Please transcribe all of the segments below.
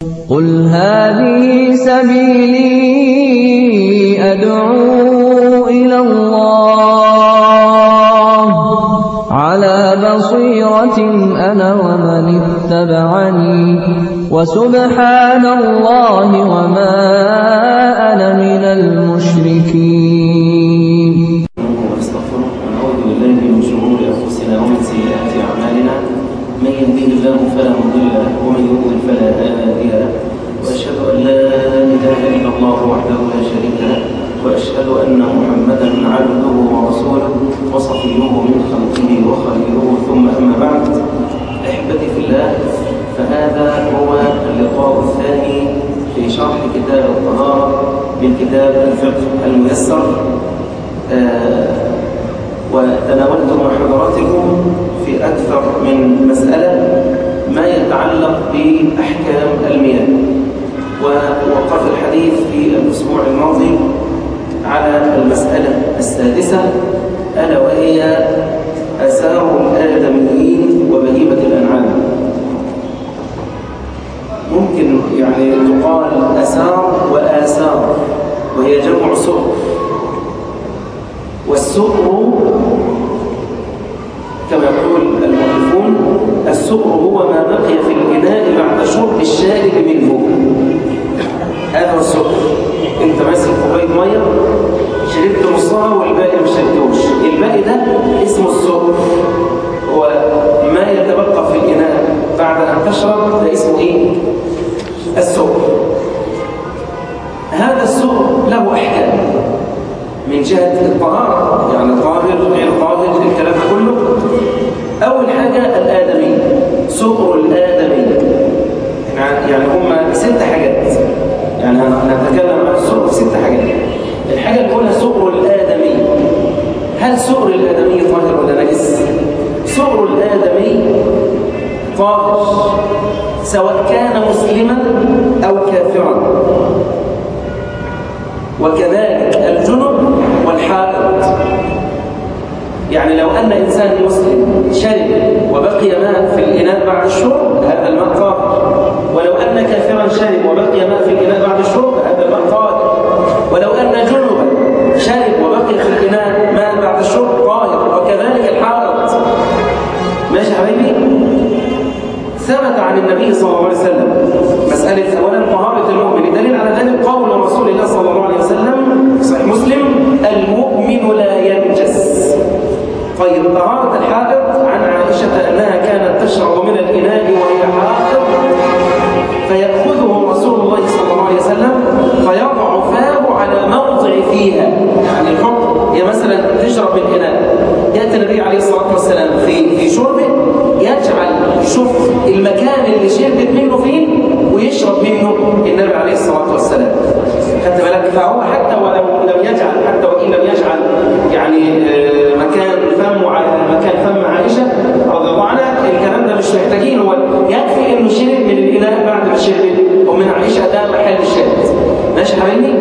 قل هذه سبيلي أدعو إلى الله على بصيرة أنا ومن اتبعني وسبحان الله وما أنا من المشركين. ونستغفره ونعوذ بالله من شرور أنفسنا ومن سيئات أعمالنا، من يهده الله فلا مضل له ومن يضلل فلا هادي له، وأشهد أن لا إله إلا الله وحده لا شريك له، وأشهد أن محمدا عبده ورسوله وصفيه من خلقه وخليله، ثم أما بعد. أحبتي في الله، فهذا هو اللقاء الثاني في شرح كتاب الطهارة من كتاب الفقه الميسر. وتناولت مع حضراتكم في أكثر من مسألة ما يتعلق بأحكام المياه، ووقف الحديث في الأسبوع الماضي على المسألة السادسة، ألا وهي آثار الآدميين وبهيمة الأنعام. ممكن يعني تقال آثار وآثار، وهي جمع سؤر، والسؤر كما يقول المؤلفون السؤر هو ما بقي في الإناء بعد شرب الشارب منه. هذا هو السؤر. انت ماسك كوبايه ميه شربت نصها والباقي ما شربتوش، الباقي ده اسمه السؤر. هو ما يتبقى في الإناء بعد أن تشرب، ده اسمه ايه؟ السؤر. هذا السؤر له أحكام من جهة الطهارة، يعني طاهر غير طاهر، الكلام كله. أول حاجة الآدمي، سؤر الآدمي، يعني هم 6 حاجات، يعني هنتكلم عن السؤر في 6 حاجات. الحاجة الأولى سؤر الآدمي. هل سؤر الآدمي طاهر ولا نجس؟ سؤر الآدمي طاهر سواء كان مسلما أو كافرا، وكذلك الجنب والحائض. يعني لو أن إنسان مسلم شرب وبقي ماء في الإناء بعد الشرب، هذا الماء طاهر. ولو أن كافرا شرب وبقي ماء في الإناء بعد الشرب، هذا الماء طاهر. ولو أن جنبا شرب وبقي في الإناء ماء بعد الشرب، طاهر. وكذلك الحائض. ماشي يا حبيبي؟ ثبت عن النبي صلى الله عليه وسلم مسألة أولا طهارة المؤمن، دليل على ذلك قول رسول الله صلى الله عليه وسلم في صحيح مسلم: المؤمن لا ينجس. طيب، طهارة الحائض عن عائشة أنها كانت تشرب من الإناء وهي حائض، فيأخذه رسول الله صلى الله عليه وسلم فيضع فاه على موضع فيها، يعني الحكم هي مثلا تشرب من الإناء، يأتي النبي عليه الصلاة والسلام في شربه يجعل يشوف المكان اللي شربت منه فين ويشرب منه النبي عليه الصلاة والسلام. خدت بالك؟ فهو حتى ولو لم يجعل، حتى وإن لم يجعل يعني مكان فمه على مكان فم عائشة رضي الله عنها، الكلام ده مش محتاجين، هو يكفي إنه شرب من الإناء بعد ما شرب ومن عائشة، ده محل الشاهد. ماشي حبيبي؟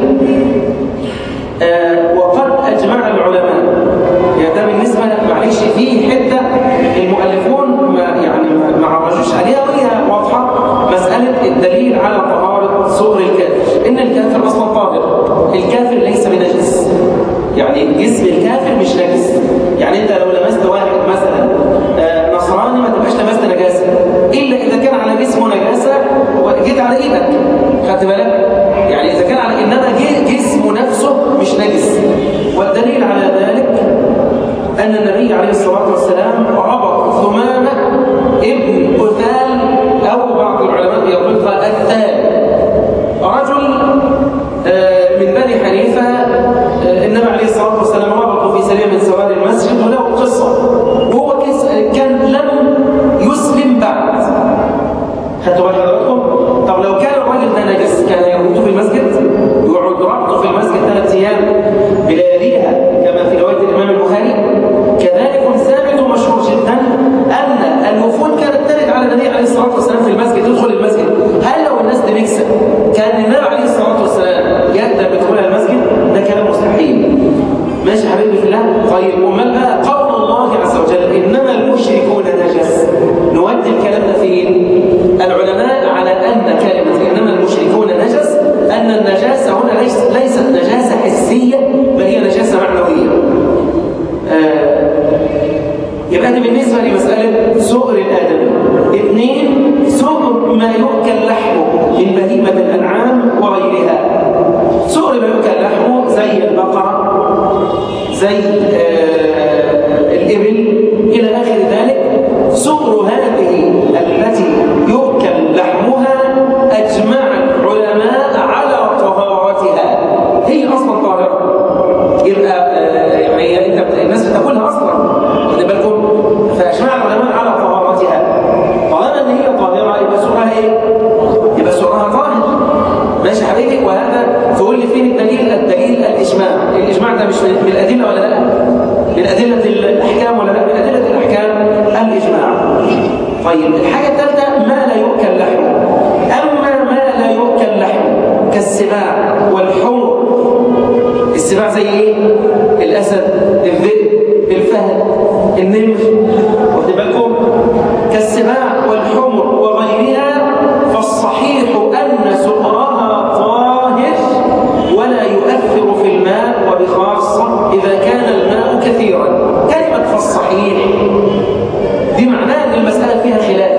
وقد أجمع العلماء، يعني ده بالنسبة معلش في حتة المؤلفون ما عرجوش عليها، وهي واضحة، مسألة الدليل على طهارة سؤر الكافر، إن الكافر أصلا طاهر. الكافر ليس بنجس، يعني جسم الكافر مش نجس. يعني أنت لو لمست واحد مثلا نصراني ما تبقاش لمست نجاسة، إلا إذا كان على جسمه نجاسة وجيت على إيدك. خدت بالك؟ يعني إذا كان على، إنما جسمه نفسه مش نجس. والدليل على ذلك أن النبي عليه الصلاة والسلام ربط ثمامة ابن أثال، أو بعض العلماء يقولها الثال، رجل من بني حنيفة. النبي عليه الصلاة والسلام ربطه في سرية من سوار المسجد، وله قصة، وهو كان لم يسلم بعد. خدتوا بال حضراتكم؟ طب لو كان الراجل ده نجس، كان يربطه في المسجد، يقعد ربطه في المسجد 3 أيام بلياليها كما في رواية الإمام البخاري. كذلك ثابت ومشهور لأن النجاسة هنا ليست نجاسة حسية، بل هي نجاسة معنوية. يبقى ده بالنسبة لمسألة سؤر الآدمي. 2 سؤر ما يؤكل لحمه من بهيمة الأنعام وغيرها. سؤر ما يؤكل لحمه زي البقرة، زي الإبل إلى آخر ذلك. سؤر هذه التي يؤكل لحمها أجمع العلماء على طهارتها، هي أصلا طاهرة. يبقى يعني الناس بتاكلها أصلا، خلي بالكم، فأجمع العلماء على طهارتها. طالما أن هي طاهرة يبقى سؤرها إيه؟ يبقى سؤرها طاهر. ماشي حبيبي؟ وهذا تقول لي فين الدليل؟ الدليل الإجماع ده مش من الأدلة ولا لا؟ من أدلة الأحكام ولا لا؟ من أدلة الأحكام الإجماع. طيب الحاجة الثالثة ما لا يؤكل لحمه. أما ما لا يؤكل لحمه كالسباع والحمر. السباع زي إيه؟ الأسد، الذئب، الفهد، النمر، واخد بالكم؟ كالسباع والحمر وغيرها، فالصحيح أن سؤرها طاهر ولا يؤثر في الماء، وبخاصة إذا كان الماء كثيرا. كلمة فالصحيح دي معناها أن المسألة فيها خلاف.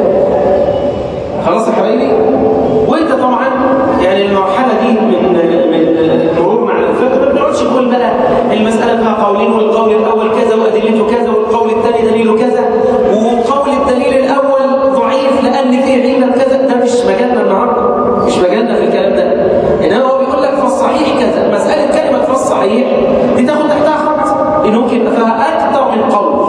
خلاص يا حبايبي؟ وانت طبعا يعني المرحلة دي من مرورنا على الفقه ما بنقعدش نقول بقى المسألة فيها قولين، والقول الأول كذا وأدلته كذا، والقول الثاني دليله كذا، وقول الدليل الأول ضعيف لأن فيه علة كذا. ده مش مجالنا النهارده، مش مجالنا في الكلام ده. إنما هو بيقول لك فالصحيح كذا. مسألة كلمة فالصحيح دي تاخد تحتها خط، إن ممكن يبقى فيها أكثر من قول،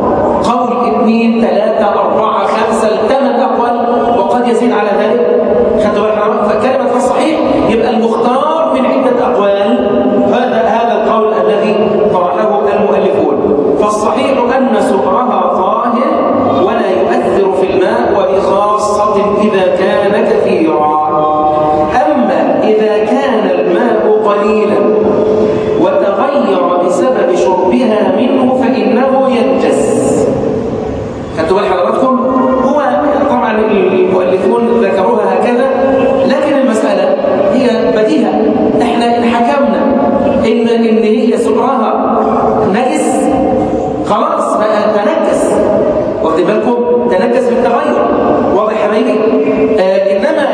2 3 4 5 8 أقوال، وقد يزيد على ذلك. خدوا بالك؟ فكلمة فالصحيح يبقى المختار من عدة أقوال. هذا القول الذي طرحه المؤلفون. فالصحيح أن سؤرها طاهر ولا يؤثر في الماء، وبخاصة إذا كان كثيرا. أما إذا كان الماء قليلا وتغير بسبب شربها منه فإنه ينجس. خدتوا بال حضراتكم؟ هو طبعا المؤلفون ذكروها هكذا، لكن المسألة هي بديهة. احنا إن حكمنا إن هي سؤرها نجس، خلاص بقى تنجس، واخد بالكم؟ تنجس بالتغير. واضح يا حبايبي؟ إنما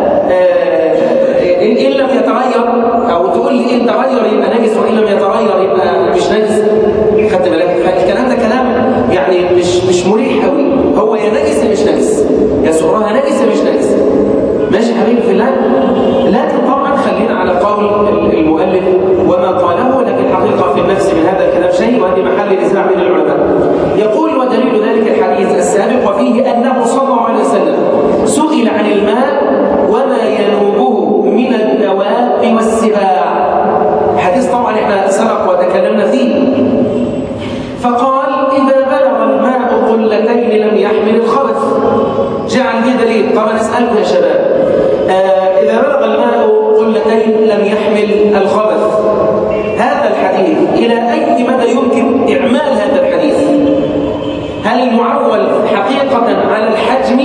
إن لم يتغير، أو تقول لي إن تغير يبقى نجس وإن لم يتغير يبقى مش نجس. خدت بالك؟ فالكلام ده كلام يعني مش مريح قوي. هو يا نجس يا مش نجس، يا سؤرها نجس يا مش نجس. ماشي يا حبيبي في الله؟ لكن طبعا خلينا على قول المؤلف وما قاله، لكن الحقيقة في النفس من هذا الكلام شيء، وهذه محل نزاع بين العلماء. يقول ودليل ذلك الحديث السابق، وفيه أنه صلى الله عليه وسلم سئل عن الماء وما ينوبه من الدواب والسباع. حديث طبعا احنا سبق وتكلمنا فيه. فقال إذا بلغ الماء قلتين لم يحمل الخبث. جعل دي دليل. طبعا أسألكم يا شباب، إذا بلغ الماء قلتين لم يحمل الخبث، هذا الحديث إلى أي مدى يمكن إعمال هذا الحديث؟ هل المعول حقيقة على الحجم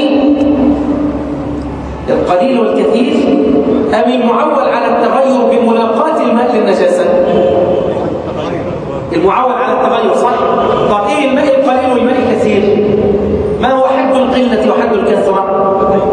القليل والكثير، أم المعول على التغير بملاقاة الماء للنجاسة؟ المعول على التغير، صح؟ طب إيه الماء القليل والماء الكثير؟ ما هو حد القلة وحد الكثرة؟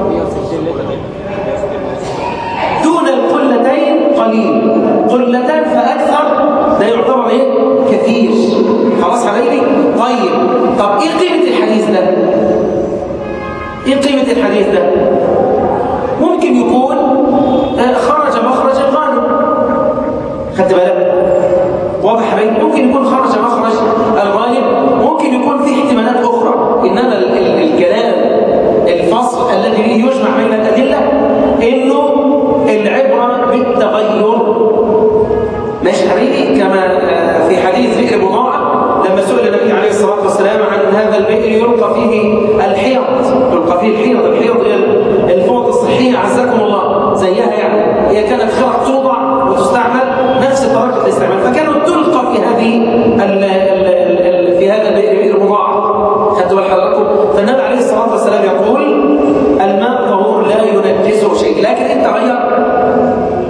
دون القلتين قليل، قلتان فأكثر ده يعتبر إيه؟ كثير. خلاص حبايبي؟ طيب، طب إيه قيمة الحديث ده؟ إيه قيمة الحديث ده؟ ممكن يكون خرج مخرج الغالب. خدت بالك؟ واضح يا حبايبي؟ ممكن يكون خرج مخرج الغالب، ممكن يكون في احتمالات أخرى. إنما الكلام الفصل الذي به يجمع بين الأدلة إنه العبرة بالتغير. ماشي يا حبيبي؟ كما في حديث بئر بضاعة لما سئل النبي عليه الصلاة والسلام عن هذا البئر يلقى فيه الحيض، يلقى فيه الحيض. الحيض هي الفوط الصحية عزكم الله، زيها يعني، هي كانت خرق توضع وتستعمل نفس طريقة الاستعمال، فكانوا تلقى في هذا البئر، بئر بضاعة. خدتوا بال حضراتكم؟ فالنبي عليه الصلاة والسلام يقول الماء طهور لا ينجسه شيء، لكن انت غير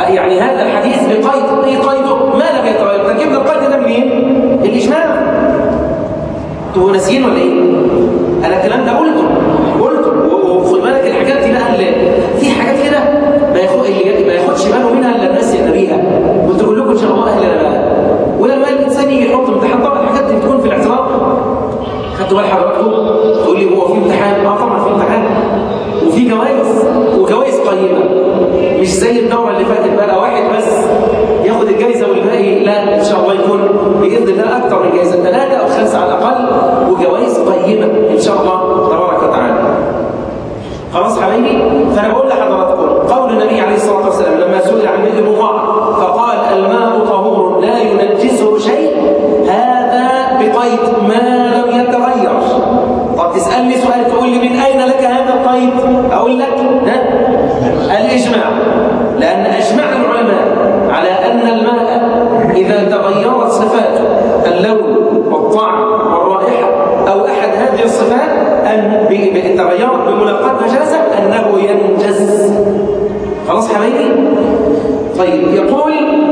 يعني هذا الحديث بقيد، ايه قيده؟ ما لم يتغير. ركبنا القيد ده منين؟ الاجماع. انتوا ناسيين ولا ايه؟ انا الكلام ده قلته وخد بالك الحاجات دي بقى اللي في حاجات كده ما ياخدش باله منها الا الناس ينبيها. قلت اقول لكم ان شاء الله اهلنا بقى. ولما الانسان يجي يحط امتحان، طبعا الحاجات دي بتكون في الاعتراف. خدتوا بال حضراتكم؟ تقول لي هو في امتحان؟ طبعا في امتحان وفي جوائز قيمه، مش زي الدوره اللي فاتت بقى واحد بس ياخد الجائزه والباقي لا. ان شاء الله يكون باذن الله اكثر من جائزه، 3 أو 5 على الاقل، وجوائز قيمه ان شاء الله تبارك وتعالى. خلاص حبايبي؟ فانا بقول لحضراتكم قول النبي عليه الصلاه والسلام لما سئل عن ماء المضاعف فقال الماء طهور لا ينجسه شيء، هذا بقيد ما لم يتغير. طب تسالني سؤال تقول لي من اين لك هذا القيد؟ اقول لك الاجماع، لان اجمع العلماء على ان الماء اذا تغيرت صفاته اللون والطعم والرائحه او احد هذه الصفات ان تغيرت بملاقاه نجاسه انه ينجس. خلاص حبايبي؟ طيب يقول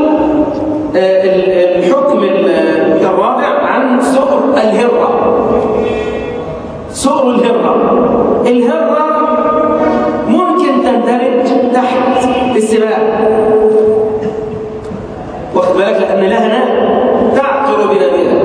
الحكم الرابع عن سؤر الهرة. سؤر الهرة ممكن تندرج تحت السباع، واخد بالك، لأن لها نار تعطر بنابها.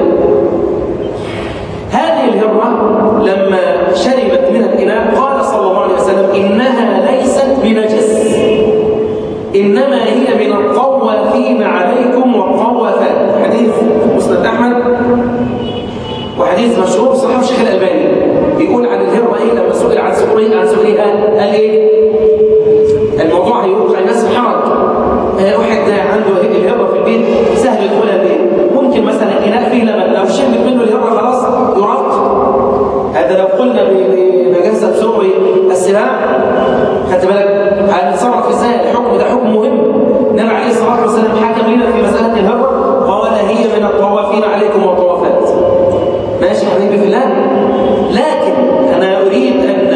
هذه الهرة لما شربت من الإناء قال صلى الله عليه وسلم إنها ليست بنجس، إنما هي من الطوافين عليكم والطوافات. حديث مسند أحمد وحديث مشهور صحيح الشيخ الألباني. بيقول عن الهرة إيه لما سئل عن سؤرها قال إيه؟ الموضوع هيوقع الناس في حرج. واحد عنده الهرة في البيت سهل يدخلها البيت، ممكن مثلا إناء فيه لبن لو شربت منه الهرة خلاص يرد. هذا لو قلنا بنجاسة سؤر السباع، خدت بالك هنتصرف ازاي؟ الحكم ده حكم مهم. النبي عليه الصلاه والسلام حكم لنا في مساله الهرة قال هي من الطوافين عليكم والطوافات. ماشي يا حبيبي في الله؟ لكن انا اريد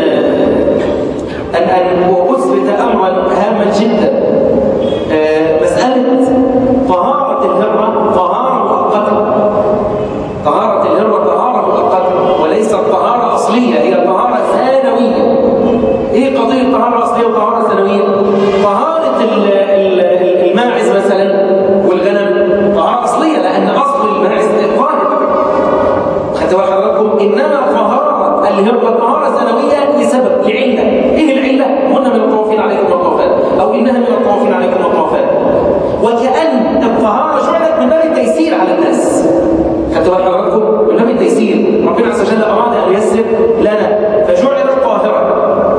ان اثبت امرا هاما جدا. مساله طهاره الهرة طهاره مؤقته. طهاره الهرة طهاره مؤقته وليست طهاره اصليه، هي طهاره ثانويه. ايه قضيه طهاره اصليه وطهاره ثانويه؟ طهاره الماعز مثلا والغنم طهاره اصليه، لان اصل الماعز طاهر. خدتوا بال حضراتكم؟ انما طهاره الهرة طهاره ثانويه لسبب، لعله. ايه العله؟ هن من الطوافين عليكم والطوافات، او انها من الطوافين عليكم والطوافات. وكأن الطهاره جعلت من باب التيسير على الناس. خدتوا بال حضراتكم؟ من باب التيسير، ربنا عز وجل اراد ان ييسر لنا فجعلت طاهره.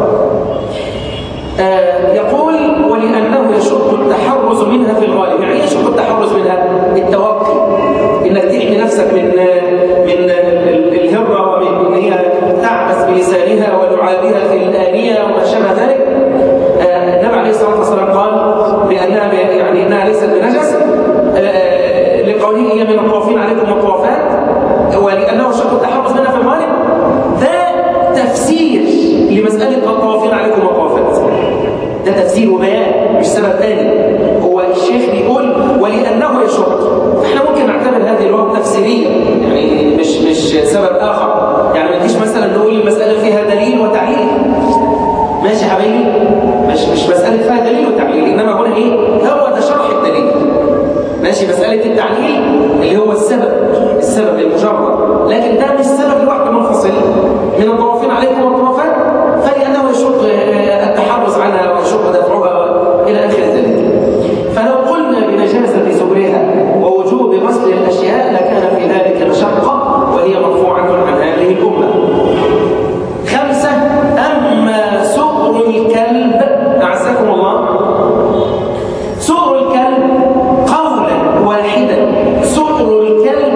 يقول ولأنه يشق التحرز منها في الغالب. يعني ايه يشق التحرز منها؟ التوقي، انك تحمي نفسك من الهرة ومن ان هي تعبس بلسانها ولعابها في الآنية وما شابه ذلك. النبي عليه الصلاة والسلام قال بأنها يعني انها ليست بنجس لقوله هي من الطوافين عليكم والطوافات، ولأنه يشق التحرز منها في الغالب. ده تفسير لمسألة الطوافين عليكم والطوافات، ده تفسير وبيان مش سبب ثاني. هو الشيخ بيقول ولأنه يشق، احنا ممكن نعتبر هذه الواو تفسيرية، يعني مش سبب آخر. يعني ما تجيش مثلا نقول المسألة فيها دليل وتعليل. ماشي حبيبي؟ مش مسألة فيها دليل وتعليل، إنما هنا إيه؟ هو ده شرح الدليل. ماشي؟ مسألة التعليل اللي هو السبب المجرد، لكن ده مش سبب لوحده منفصل من الطوافين عليكم والطوافات، فلأنه يشق التحرز عنها ويشق دفعها إلى آخر ذلك. فلو قلنا بنجاسة سؤرها ووجوب غسل الأشياء لكان في ذلك مشقة، وهي مرفوعة عن هذه الأمة. 5 أما سؤر الكلب، أعزكم الله، سؤر الكلب قولا واحدا سؤر الكلب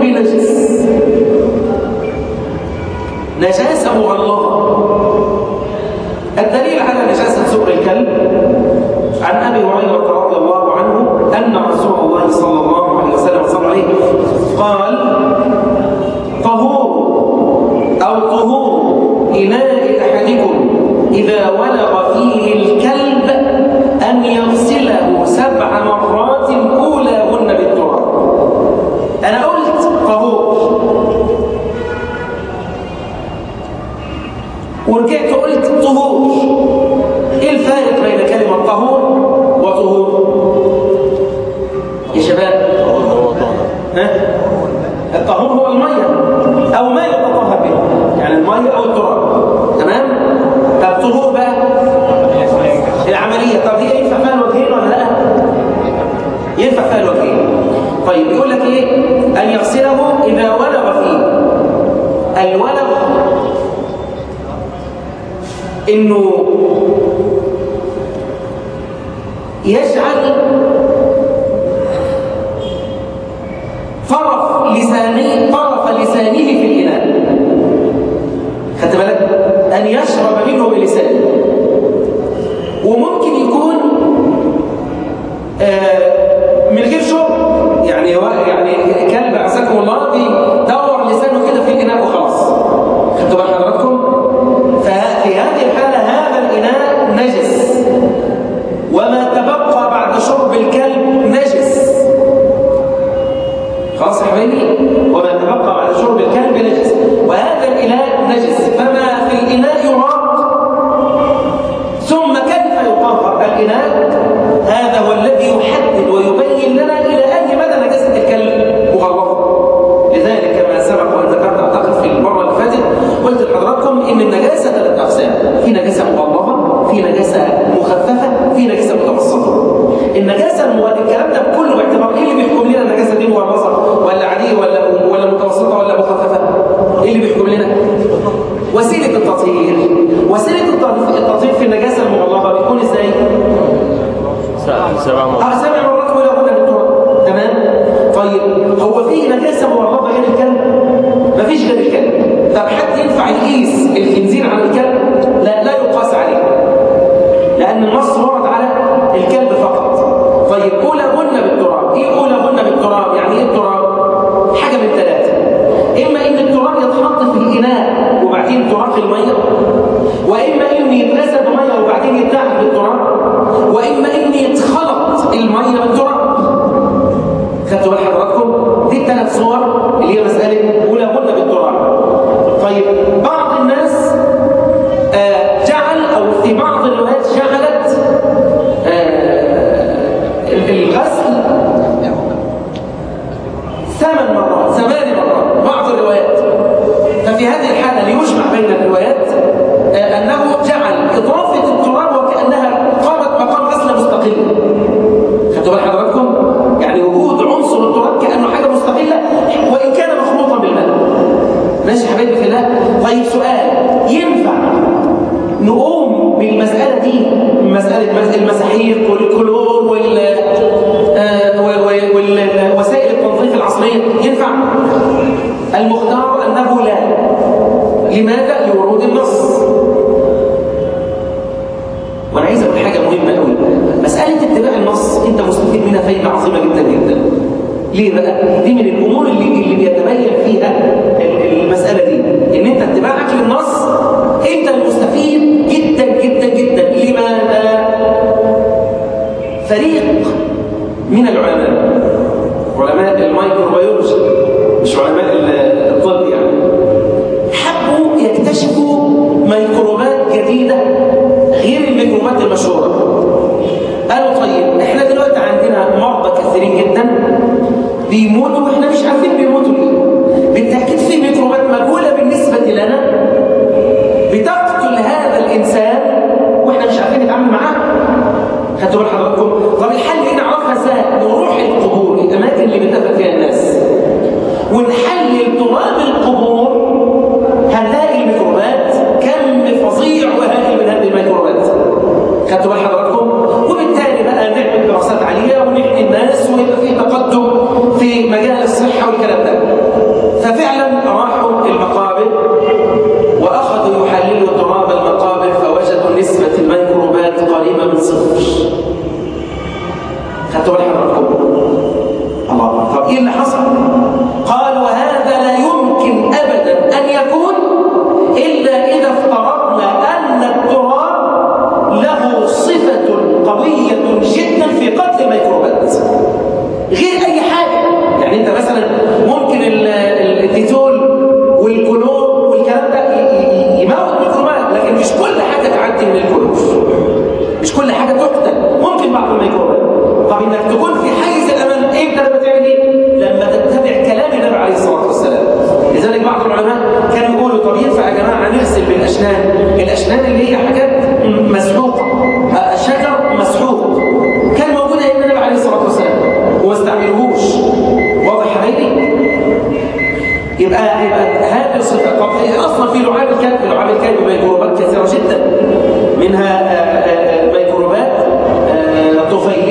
نجاسة مغلظة. الدليل على نجاسة سؤر الكلب عن أبي هريرة رضي الله عنه أن رسول الله صلى الله عليه وسلم قال طهور إناء أحدكم إذا ولغ فيه الكلب أن إنه يجعل طرف لسانه في الإناء. خدت بالك؟ أن يشرب منه بلسانه. وممكن يكون من غير شرب، يعني كلب عساكم الله بيدور لسانه كده في الإناء وخلاص. خدتوا بال حضراتكم؟ ففي هذه الحالة هذا الإناء نجس، وما تبقى بعد شرب الكلب نجس. خلاص يا حبايبي؟ وما تبقى بعد شرب الكلب نجس، وهذا الإناء نجس، فما في الإناء يراق. ثم كيف يطهر الإناء؟ هذا هو الذي يحدد ويبين لنا إلى أي مدى نجاسة الكلب مغلظة. لذلك كما سبق وأن ذكرت أعتقد في المرة اللي فاتت، قلت لحضراتكم إن النجاسة 3 أقسام: في نجاسة مغلظة، في نجاسة مخففة، في نجاسة متوسطة. النجاسة الكلام ده كله باعتبار إيه اللي بيحكم لنا النجاسة دي مغلظة ولا عادية ولا متوسطة ولا مخففة؟ إيه اللي بيحكم لنا؟ وسيلة التطهير. وسيلة التطهير في النجاسة المغلظة بتكون إزاي؟ 7 مرات ولا هنا بالتراب. تمام؟ طيب هو في نجاسة مغلظة غير الكلب؟ مفيش غير الكلب. طب حد ينفع يقيس الخنزير على الكلب؟ لا يقاس عليه، لأن النص ورد على الكلب فقط. طيب أولهن بالتراب. إيه أولهن بالتراب؟ يعني إيه التراب؟ حاجة من 3: إما إن التراب يتحط في الإناء وبعدين تراق المية، وإما إن يتغسل بمية وبعدين يتنقع بالتراب، وإما إن يتخلط المية بالتراب. خدتوا بال حضراتكم؟ دي ال3 صور اللي هي مسألة أولهن بالتراب. طيب بعض الناس جعل، أو في بعض الروايات جعلت الغسل 8 مرات، بعض الروايات. ففي هذه الحالة ليجمع بين الروايات أنه جعل إضافة التراب وكأنها قامت مقام غسل مستقل. خدتوا بال حضراتكم؟ يعني وجود عنصر التراب كأنه حاجة مستقلة وإن كان مخلوطا بالماء. ماشي يا حبايبي في الله؟ طيب سؤال: ينفع نقوم بالمسألة دي، مسألة المساحيق والكلور ووسائل التنظيف العصرية، ينفع؟ المختار أنه لا. لماذا؟ لورود النص. وأنا عايز أقول حاجة مهمة قوي: مسألة اتباع النص أنت مستفيد منها فايدة عظيمة جدا جدا. ليه بقى؟ دي من الأمور اللي بيتبين فيها المسألة دي، إن أنت اتباعك للنص أنت المستفيد جدا جدا جدا. لماذا؟ فريق من العلماء، علماء الميكروبيولوجي مش علماء الطب، يعني حبوا يكتشفوا ميكروبات جديدة غير الميكروبات المشهورة. قالوا طيب احنا دلوقتي عندنا مرضى كثيرين جدا بيموتوا واحنا مش عارفين بيموتوا ليه. بالتأكيد في ميكروبات مجهولة بالنسبة لنا بتقتل هذا الإنسان واحنا مش عارفين نتعامل معاه. خدتوا بال حضراتكم؟ طب الحل ايه نعرفها ازاي؟ نروح القبور، الأماكن اللي بيتدفن فيها الناس، ونحلل تراب القبور، هنلاقي الميكروبات كم فظيع وهائل من هذه الميكروبات. خدتوا بال حضراتكم؟ وبالتالي بقى نعمل دراسات عالية ونحمي الناس ويبقى في تقدم في مجال الصحة والكلام ده. ففعلا راحوا المقابر وأخذوا يحللوا تراب المقابر فوجدوا نسبة الميكروبات قريبة من 0. خدتوا بال حضراتكم؟ الله. طب ايه اللي حصل؟ قال: وهذا لا يمكن أبدا أن يكون إلا إذا افترضنا أن التراب له صفة قوية جدا في قتل الميكروبات غير أي حاجة. يعني أنت مثلا ممكن الديتول والكلور والكلام ده يموت ميكروبات، لكن مش كل حاجة تعدي من الكلور، مش كل حاجة تقتل، ممكن بعض الميكروبات. طب إنك تكون في حيز الأمان إمتى لما تعمل إيه؟ لما تتبع كلام النبي عليه الصلاة والسلام. لذلك بعض العلماء كانوا يقولوا طب ينفع يا جماعة نغسل الأشنان اللي هي حاجات مسحوقة، شجر مسحوق كان موجود أيام النبي عليه الصلاة والسلام وما استعملوهوش. واضح يا حبايبي؟ يبقى هذه الصفة. طب أصلا في لعاب الكلب ميكروبات كثيرة جدا.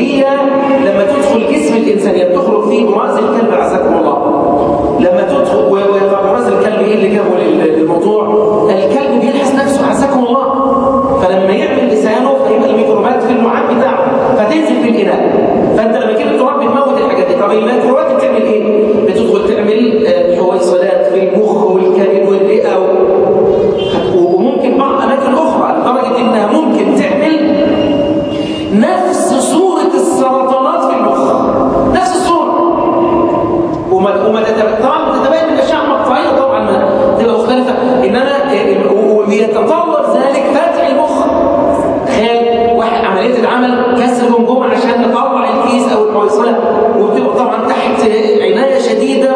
وهي لما تدخل جسم الإنسان تخرج فيه براز الكلب عزكم الله. لما تدخل وبراز الكلب إيه اللي جابه للموضوع؟ الكلب بيلحس نفسه عزكم الله، فلما يعمل لسانه فيبقى الميكروبات في اللعاب بتاعه فتنزل في الإناء. فأنت لما كده تراب بتموت الحاجات دي. طب الميكروبات بتعمل إيه؟ بتدخل تعمل حويصلات في المخ والكبد والرئة وممكن بعض أماكن أخرى، لدرجة إنها ممكن تعمل نفس صورة السرطانات في المخ، نفس الصورة. طبعا تتبين الأشعة المقطعية طبعا تبقى مختلفة، إنما ويتطلب ذلك فتح المخ. تخيل واحد عملية العمل كسر جمجمة عشان نطلع الكيس أو الحويصلة، وبتبقى طبعا تحت عناية شديدة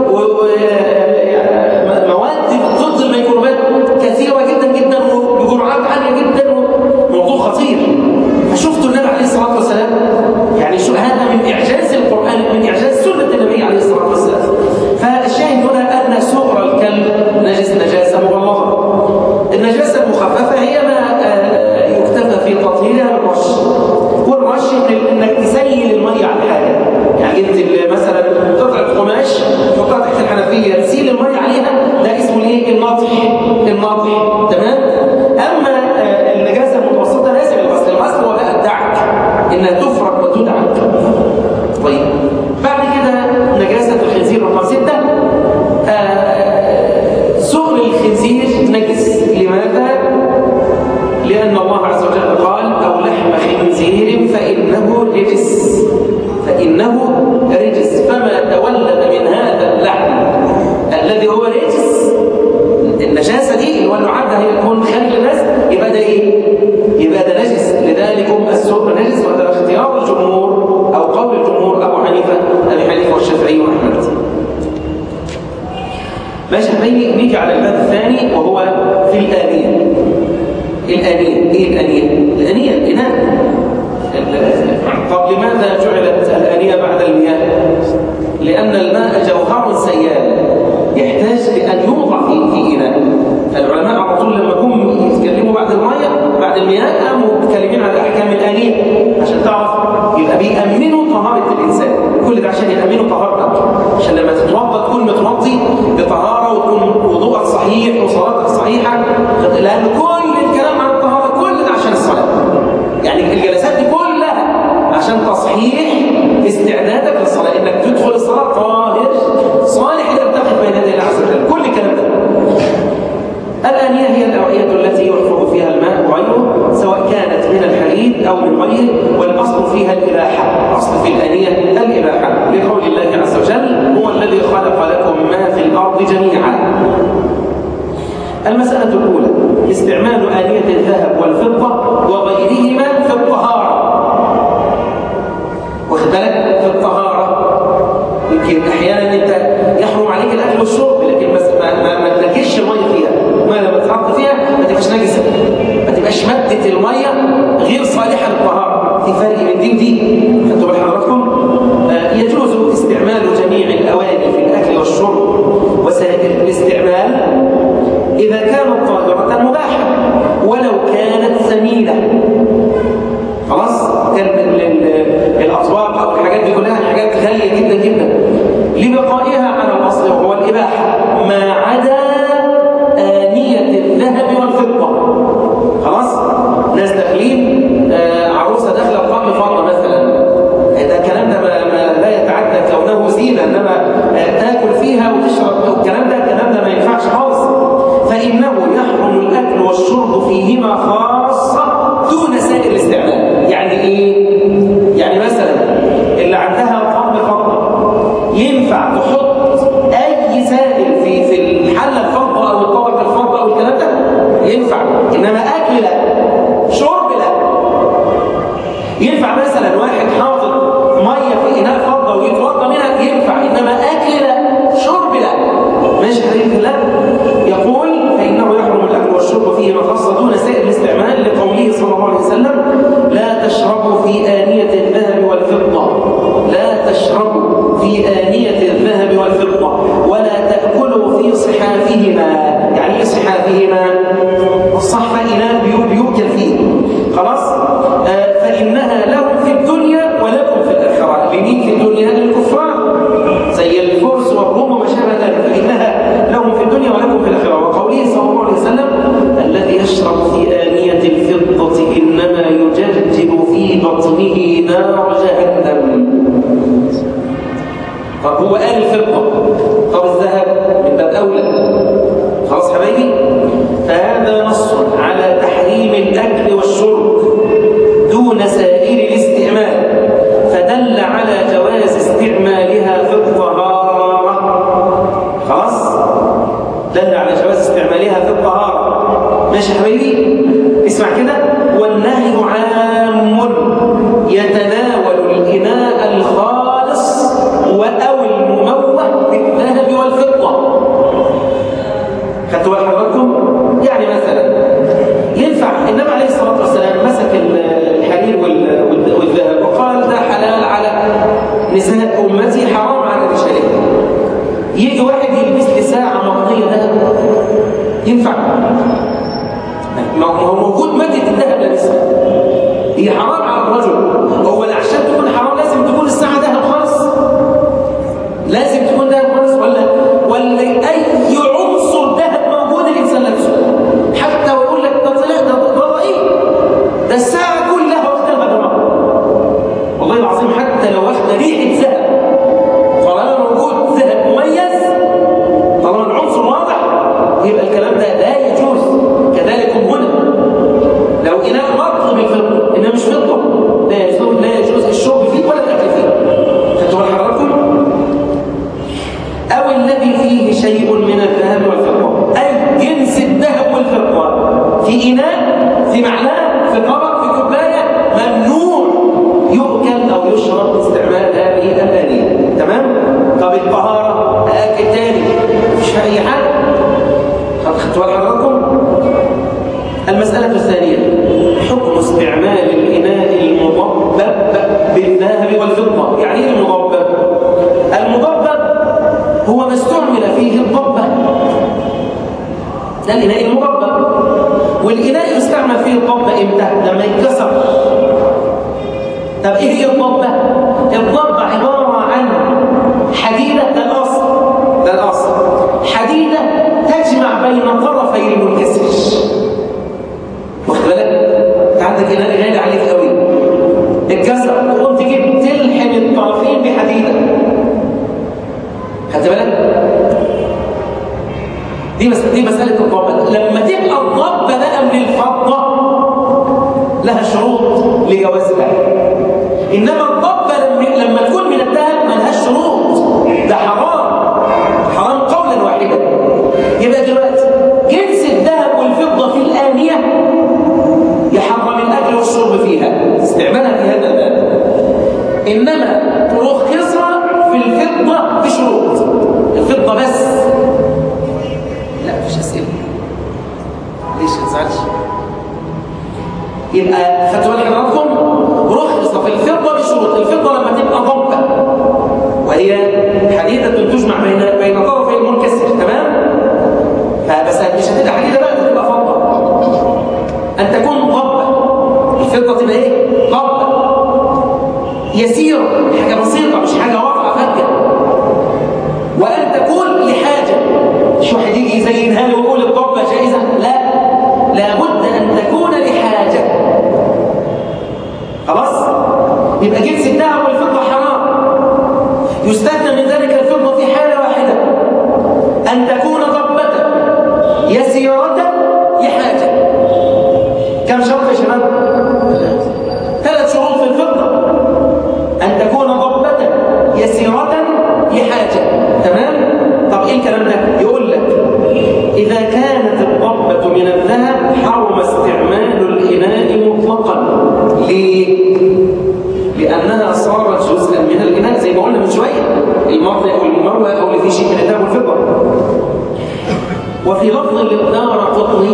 ومواد ضد الميكروبات كثيرة جدا جدا وبجرعات عالية جدا، موضوع خطير. فشفتوا النبي عليه الصلاة والسلام، يعني شو هذا من إعجاز القرآن، من إعجاز سنة النبي عليه الصلاة والسلام. فالشاهد هنا أن سؤر الكلب نجاسة مغلظة. النجاسة المخففة هي ما يكتفى في تطهيرها بالرش، والرش انك تسيل المية على الحاجة. يعني انت مثلا قطعة قماش تحطها تحت الحنفية تسيل المية عليها، ده اسمه ايه؟ النضح. تمام؟ اما النجاسة المتوسطة لازم الغسل هو بقى الدعك، انها تفرك وتدعك. طيب بعد كده نجاسة الخنزير رقم 6. سؤر الخنزير نجس. لماذا؟ لأن الله عز وجل قال: أو لحم خنزير فإنه رجس، فما تولد من هذا اللحم الذي هو رجس، النجاسة دي اللي هو اللعاب ده هيكون خارج الناس، يبقى ده ايه؟ يبقى ده نجس. لذلك السؤر نجس، وهذا اختيار الجمهور أو قول الجمهور أبي حنيفة والشافعي وأحمد. ماشي. نيجي على الباب الثاني وهو في الآنية. ايه الآنية؟ الإناء. طب لماذا جعلت الآنية بعد المياه؟ لأن الماء جوهر سيال يحتاج لأن يوضع في إناء. العلماء على طول لما هم يتكلموا بعد المياه قاموا متكلمين على أحكام الآنية عشان تعرف، يبقى بيأمنوا طهارة الإنسان. كل ده عشان يأمنوا طهارتك، عشان لما تتوضا تكون متوضي بطهارة وتكون وضوءك صحيح وصلاتك صحيحة. لأن كل الكلام عن الطهارة كل ده عشان الصلاة، يعني الجلسات دي كلها عشان تصحيح استعدادك للصلاة، إنك تدخل الصلاة طاهر صالح لتقف بين يدي الله عز وجل. كل الكلام ده. الآنية هي الأوعية التي يحفظ فيها الماء وغيره، سواء كانت من الحديد أو من غيره، والأصل فيها الإباحة. الأصل في الآنية الإباحة، لقول الله عز وجل: هو الذي خلق لكم ما في الأرض جميعا. المسألة الأولى: استعمال آنية الذهب والفضة وغيرهما في الطهارة. واخد بالك؟ في الطهارة يمكن أحيانا أنت يحرم عليك الأكل والشرب، لكن بس ما تنجش المية فيها. المية لما تحط فيها ما تبقاش نجسة، ما تبقاش مادة المية غير صالحة للطهارة. في فرق بين دي ودي. خدتوا بال حضراتكم؟ يجوز استعمال جميع الأواني في الأكل والشرب وسائل الاستعمال إذا كانت طاهرة مباحة ولو كانت ثمينة. خلاص؟ كان الأطباق أو الحاجات دي كلها حاجات غالية جدا جدا لبقائها على الأصل وهو الإباحة، ما عدا آنية الذهب والفضة. خلاص؟ ناس داخلين عروسة داخلة بطقم فضة مثلا، ده الكلام ده لا يتعدى كونه زينة، إنما تاكل فيها وتشرب الكلام ده ما ينفعش خالص. فإنه يحرم الأكل والشرب فيهما خاصة دون سائر الاستعمال. يعني إيه؟ يعني مثلا اللي عندها طقم فضة ينفع تحط أي سائل في الحلة الفضة أو الطبق الفضة أو الكلام ده ينفع، إنما أكل لا، شرب لا. ينفع مثلا واحد حاطط مية في إناء فضة ويتوضى منها ينفع، إنما أكل لا، شرب لا. ماشي حديث الله يقول: فإنه يحرم الأكل والشرب فيهما خاصة دون سائر الاستعمال، لقوله صلى الله عليه وسلم: لا تشربوا في آنية الذهب والفضة، لا تشربوا في آنية الذهب والفضة، ولا تأكلوا في صحافهما. يعني إيه صحافهما؟ الصحفة إناء بيوكل فيه. خلاص؟ فإنها لهم في الدنيا به نار جهنم. طب هو قال الفضة، طب الذهب من باب أولى. خلاص حبايبي؟ فهذا نص على تحريم الأكل والشرب دون سائر الاستعمال، فدل على جواز استعمالها في الطهارة. خلاص؟ دل على جواز استعمالها في الطهارة. ماشي حبايبي؟ اسمع كده. والنهي عام يتناول الإناء الخالص أو المموه بالذهب والفضة. خدتوا بالكم حضراتكم؟ يعني مثلا ينفع النبي عليه الصلاة والسلام مسك الحرير والذهب وقال ده حلال على نساء أمتي حرام على رجالها. يجي واحد يلبس لي ساعة مغطية ذهب، ينفع؟ ما هو موجود مادة الذهب لابسها، هي حرام على الرجل. هو عشان تكون حرام لازم تكون الساعة ذهب خالص؟ لازم تكون ذهب خالص ولا أي عنصر ذهب موجود الإنسان لابسه؟ حتى ويقول لك ده إيه؟ ده الساعة كلها واخدها دمار. والله العظيم حتى لو واخدة ريحة ذهب، طالما موجود ذهب مميز، طالما العنصر واضح، يبقى الكلام ده لا يجوز. كذلك هنا لو إناء مطلب الفضة إنها مش فضة، لا يجوز الشرب فيه ولا الأكل فيه. خدتوا بال حضراتكم؟ أو الذي فيه شيء من الذهب والفضة، أي جنس الذهب والفضة في إناء، في معلقة، في طبق، في كوباية، ممنوع يؤكل أو يشرب استعمال هذه الآلية. تمام؟ طب الطهارة أكل تاني مفيش فيها أي حاجة. خدتوا بال حضراتكم؟ المسألة الثانية حكم استعمال الإناء المضبب بالذهب والفضة. يعني ايه المضبب؟ المضبب هو ما استعمل فيه الضبة، ده الإناء المضبب. والإناء يستعمل فيه الضبة إمتى؟ لما يتكسر. طب إيه هي الضبة؟ الضبة عبارة عن حديدة، ده الأصل حديدة تجمع بين طرفي المنكسر. واخد بالك؟ انت عندك إناء غالي عليك قوي، اتكسر، تقوم تجيب تلحم الطرفين بحديدة. خدت بالك؟ دي مسألة الضبة. لما تبقى الضبة بقى من الفضة لها شروط لجوازها. إنما الضبة لما تكون من الذهب ما لهاش شروط، ده حرام قولا واحدا. يبقى دلوقتي جنس الذهب والفضة في الآنية يحرم الأكل والشرب فيها، استعمالها في هذا الباب. إنما رخصها في الفضة بشروط. الفضة بس. لا مفيش أسئلة. ليش ما تزعلش؟ يبقى خدتوا بالكم حضراتكم؟ رخص في الفضة بشروط. الفضة لما تبقى ضبة وهي حديدة تجمع بين طرفي المنكسر، تمام؟ فبس مش هتبقى حديدة بقى، تبقى فضة. أن تكون ضبة. الفضة تبقى إيه؟ ضبة يسيرة، حاجة بسيطة مش حاجة واضحة فجة. وأن تكون لحاجة. مش واحد يجي يزينها لي ويقول الضبة جائزة، لا، لابد أن تكون لحاجة. خلاص؟ يبقى جنس الذهب والفضة حرام. يستثنى من ذلك الفضة في حالة واحدة، أن تكون ضبة يسيرة لحاجة. كم شرط يا شباب؟ 3 شروط في الفضة. أن تكون ضبة يسيرة لحاجة. تمام؟ طب إيه الكلام ده؟ يقول لك إذا كانت الضبة من الذهب حرم استعمال الإناء مطلقا. ليه؟ لأنها صارت جزءا من الإناء زي ما قلنا من شوية، المرضى أو المروة أو اللي فيه شيء من الذهب والفضة. وفي لفظ الدارقطني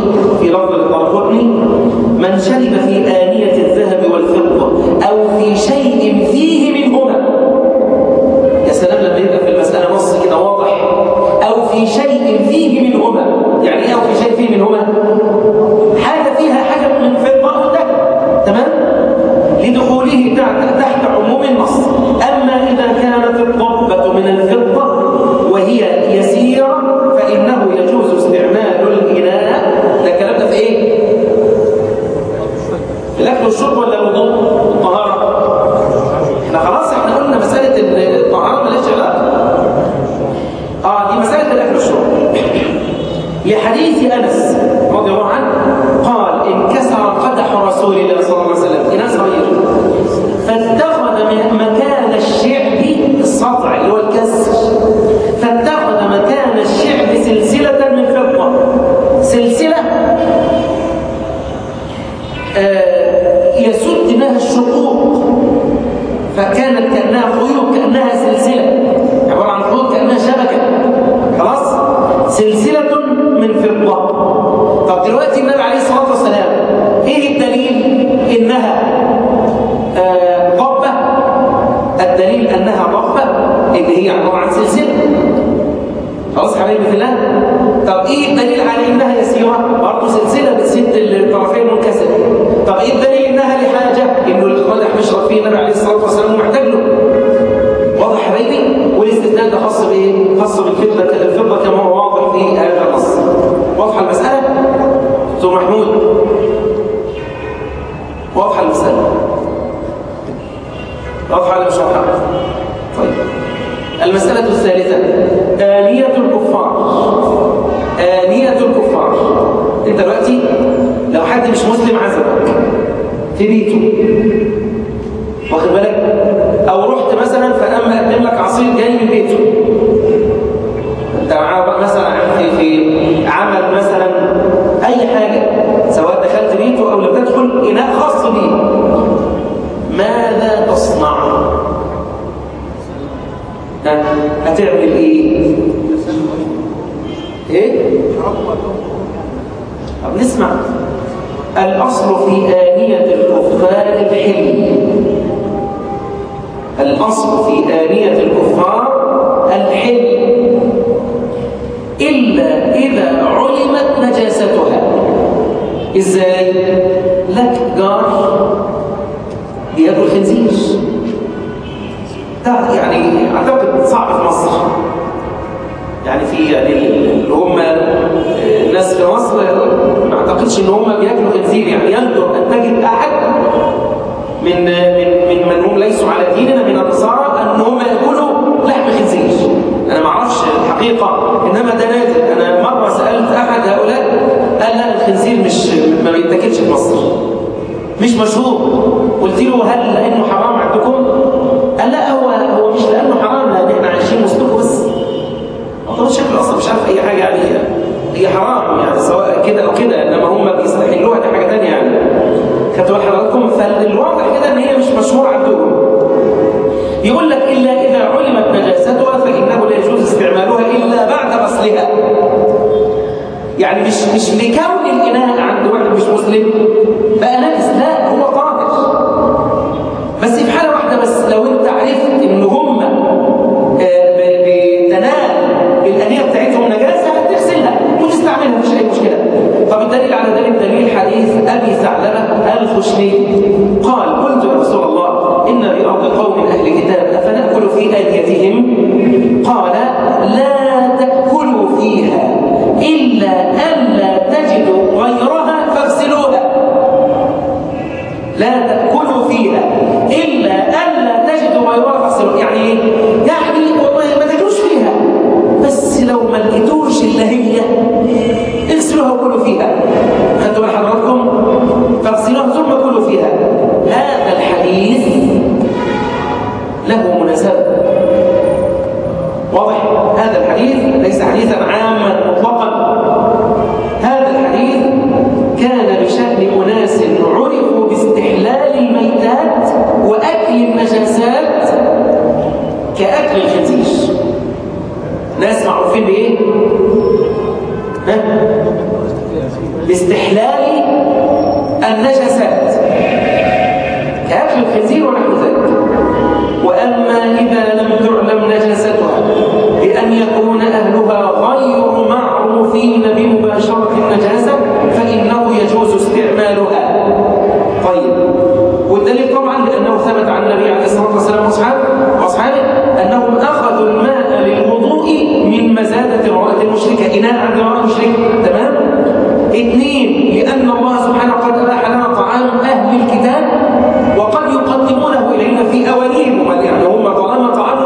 من شرب في آنية الذهب والفضة أو في شيء فيه منهما. يا سلام لما يبقى في المسألة نص كده واضح، أو في شيء فيه منهما. يعني إيه أو في شيء فيه منهما؟ حاجة فيها حاجة من فضة أو ذهب، تمام؟ لدخوله تحت عموم النص. أما إذا كانت الضبة من الفضة وهي يسيرة فإنه يجوز استعمال الإناء. ده الكلام ده في إيه؟ في الأكل والشرب ولا الوضوء والطهارة؟ فكانت كأنها خيوط، كأنها سلسلة، عبارة عن خيوط كأنها شبكة، خلاص، سلسلة من فضة. طب دلوقتي النبي عليه الصلاة والسلام ايه الدليل انها ضبة؟ الدليل انها ضبة اللي هي عبارة عن سلسلة، خلاص حبايبي في الله. طب ايه الدليل على انها يسيرة؟ برضه سلسلة بتسد الطرفين منكسر. طب ايه الدليل انها لحاجة؟ انه القدح بيشرب فيه النبي عليه الصلاة والسلام ومحتاج له. واضح حبايبي؟ والاستثناء ده خاص بايه؟ خاص بالفضة كما هو واضح في هذا النص. واضحة المسألة؟ دكتور محمود، واضحة المسألة؟ واضحة ولا مش واضحة؟ طيب المسألة الثالثة آنية الكفار. آنية الكفار، انت دلوقتي لو حد مش مسلم عزمك في بيته، واخد بالك، او رحت مثلا فقام مقدم لك عصير جاي من بيته، انت معاه مثلا في عمل مثلا اي حاجه، سواء دخلت بيته او لم تدخل، اناء خاص بيه، ماذا تصنع؟ هتعمل ايه؟ ايه؟ طب نسمع. الاصل في آنية الكفار الحل. الاصل في آنية الكفار الحل الا اذا علمت نجاستها. ازاي؟ لك جار بياكل خنزير، يعني اعتقد صعب في مصر، يعني في اللي هم الناس في مصر ما اعتقدش ان هم بياكلوا خنزير، يعني يندر ان تجد احد من هم ليسوا على ديننا من النصارى ان هم ياكلوا لحم خنزير. انا ما اعرفش الحقيقه، انما ده نادر. انا مره سالت احد هؤلاء قال لا الخنزير ما بيتاكلش في مصر، مش مشهور. قلت له هل لانه حرام عندكم؟ قال لا هو مش لانه حرام، لان احنا عايشين وسطكم بس. طبعا شكله اصلا مش عارف اي حاجه، يعني هي حرام يعني سواء كده او كده، انما هم بيستحلوها، دي حاجه ثانيه يعني. خدتوا بال حضراتكم؟ فالواضح كده ان هي مش مشهوره عندهم. يقول لك الا اذا علمت نجاستها فانه لا يجوز استعمالها الا بعد غسلها. يعني مش لكون الاناء عند واحد مش مسلم بقى نجس، لا هو طاهر، بس في حاله واحده بس، لو انت عرفت ان هم بتنال الانيه بتاعتهم نجاسه هتغسلها وتستعملها، مفيش اي مشكله. طب الدليل على ذلك دليل حديث ابي ثعلبه الخشني قال قلت يا رسول الله ان بارض قوم اهل كتاب افناكل في انيتهم؟ قال لا تاكلوا فيها الا ان لا تجدوا غيرها فاغسلوها. لا تاكلوا فيها الا ان لا تجدوا غيرها فاغسلوها. يعني ايه؟ يعني والله ما تاكلوش فيها، بس لو ما لقيتوش اللي هي اغسلوها وكلوا فيها. خدتوا بال حضراتكم؟ فاغسلوها ثم كلوا فيها. هذا الحديث له مناسبه، واضح؟ هذا الحديث ليس حديثا عاما مطلقا، هذا الحديث كان بشأن أناس عرفوا باستحلال الميتات وأكل النجاسات كأكل الخنزير. ناس معروفين بإيه؟ باستحلال النجاسات كأكل الخنزير ونحو ذلك. وأما إذا لم تعلم نجاستها بأن يكون أهلها غير معروفين بمباشرة النجاسة فإنه يجوز استعمالها. طيب، والدليل طبعا لأنه ثبت عن النبي عليه الصلاة والسلام وأصحابه أنهم أخذوا الماء للوضوء من مزادة امرأة المشركة، إناء عند امرأة مشركة، تمام؟ 2 لأن الله سبحانه قد أباح لنا طعام أهل الكتاب وقد يقدمونه إلينا في أوانيهم، يعني هم طالما طعام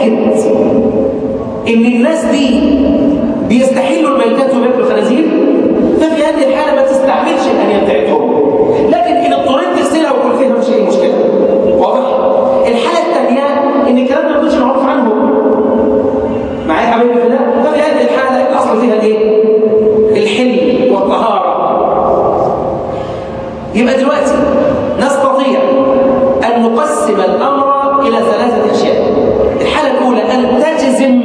متأكد إن الناس دي بيستحلوا الميتات وبياكلوا الخنازير، ففي هذه الحالة ما تستعملش الآنية بتاعتهم. لكن إن اضطريت تغسلها وكل فيها مش أي مشكلة. واضح؟ الحالة الثانية إن الكلام ما يكونش معروف عنه. معايا حبيبي في الله؟ ففي هذه الحالة الأصل فيها الإيه؟ الحل والطهارة. يبقى دلوقتي نستطيع أن نقسم الأمر إلى 3 أشياء. الحالة الأولى أن تجزم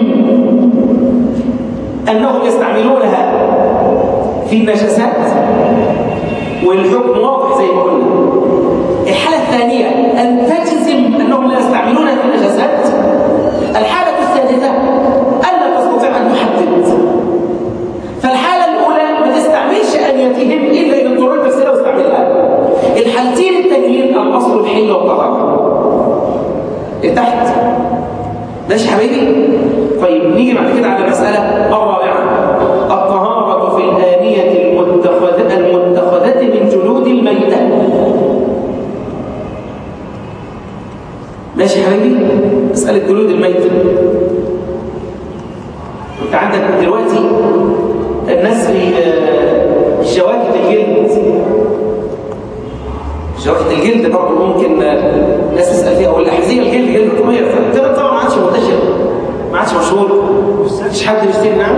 أنهم يستعملونها في النجاسات والحكم واضح زي ما قلنا. الحالة الثانية أن تجزم أنهم لا يستعملونها في النجاسات. الحالة الثالثة ألا تستطيع أن تحدد. فالحالة الأولى ما تستعملش أنيتهم إلا إذا اضطررت تغسلها واستعملها. الحالتين التانيين الأصل الحل والطهارة. تحت ماشي حبيبي؟ طيب نيجي بعد كده على المسألة الرابعة، الطهارة في الآنية المتخذة من جلود الميتة. ماشي حبيبي؟ مسألة جلود الميتة. انت عندك دلوقتي الناس في شواكة الجلد. شواكة الجلد برضه ممكن ناس تسأل فيها، والأحذية الجلد جلد طبيعي، فكده طبعا ما عادش منتشر، ما عادش مشهور، مفيش حد بيشتري. نعم.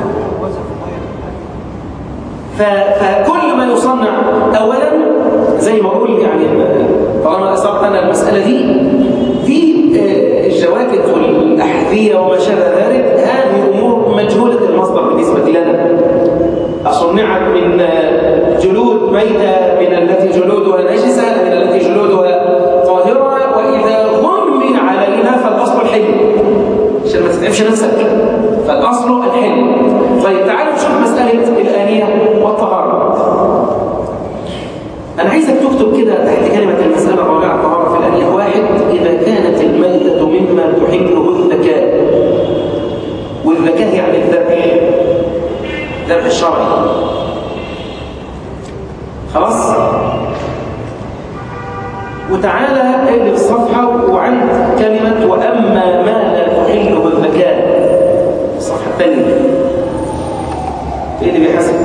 فكل ما يصنع أولا زي ما أقول يعني طالما أثرت أنا المسألة دي في الجواكت والأحذية وما شابه ذلك، هذه أمور مجهولة المصدر بالنسبة لنا. أصنعت من جلود ميتة، من التي جلودها نجسة، من التي جلودها طاهرة، وإذا غمي علينا فالأصل الحل عشان ما تتعبش نفسك، فالأصل الحل. طيب تعالوا نشوف مسألة الآنية والطهارة. أنا عايزك تكتب كده تحت كلمة المسألة الرابعة الطهارة في الآنية: 1. إذا كانت الميتة مما تحله الذكاء، والذكاء يعني الذبح الشرعي. خلاص؟ وتعالى اقلب الصفحة وعند كلمة وأما ما لا تحله الذكاء. الصفحة الثانية ايه اللي بيحسب؟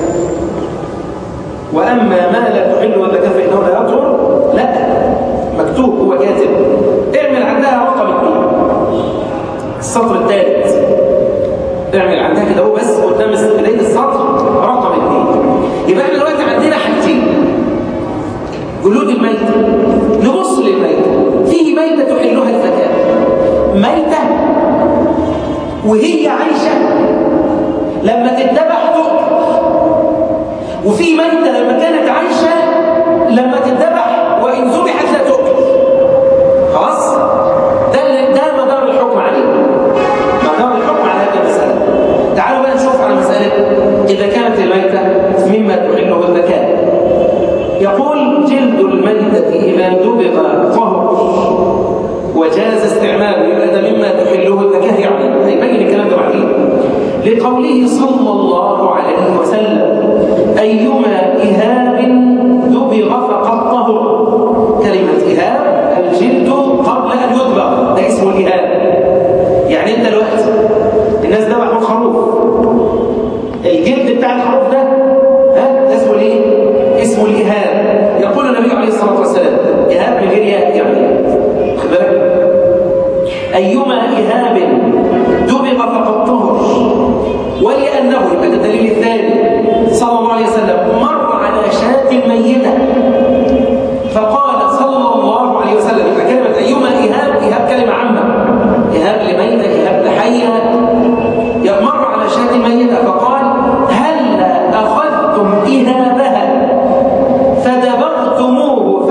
وأما ما لا تحله الذكاء فإنه لا يطهر. لا، مكتوب، هو كاتب. اعمل عندها رقم 2 السطر الثالث. اعمل عندها كده هو بس قدام بداية السطر رقم 2. يبقى احنا دلوقتي عندنا حاجتين: جلود الميتة. نبص للميتة، فيه ميتة تحلها الذكاء، ميتة وهي عايشة لما تتذبح تؤكل، وفي ميتة لما كانت عايشة لما تتذبح وإن ذبحت لا تؤكل. خلاص؟ ده مدار الحكم عليه، مدار الحكم على هذه المسألة. تعالوا بقى نشوف على مسألة إذا كانت الميتة مما تحله الذكاء. يقول: جلد الميتة إذا دبغ طهر وجاز استعماله، يبقى ده مما تحله الذكاء، يعني هيبين الكلام ده بعدين. لقوله صلى الله عليه وسلم: أيما إهاب دبغ فقد طهر. كلمة إهاب الجلد قبل أن يدبغ، ده اسمه الإهاب. يعني أنت دلوقتي الناس ذبحوا الخروف، الجلد بتاع الخروف ده اسمه ايه؟ اسمه الإهاب. يقول النبي عليه الصلاة والسلام: إهاب من غير ياء، يعني خد بالك. أيما إهاب دبغ فقد طهر. ولأنه، يبقى ده الدليل الثاني، صلى الله عليه وسلم مر على شاة ميتة فقال صلى الله عليه وسلم، يبقى كلمة أيما إهاب كلمة عامة، إهاب لميتة، إهاب لحية. مر على شاة ميتة فقال: هل أخذتم إهابها فدبغتموه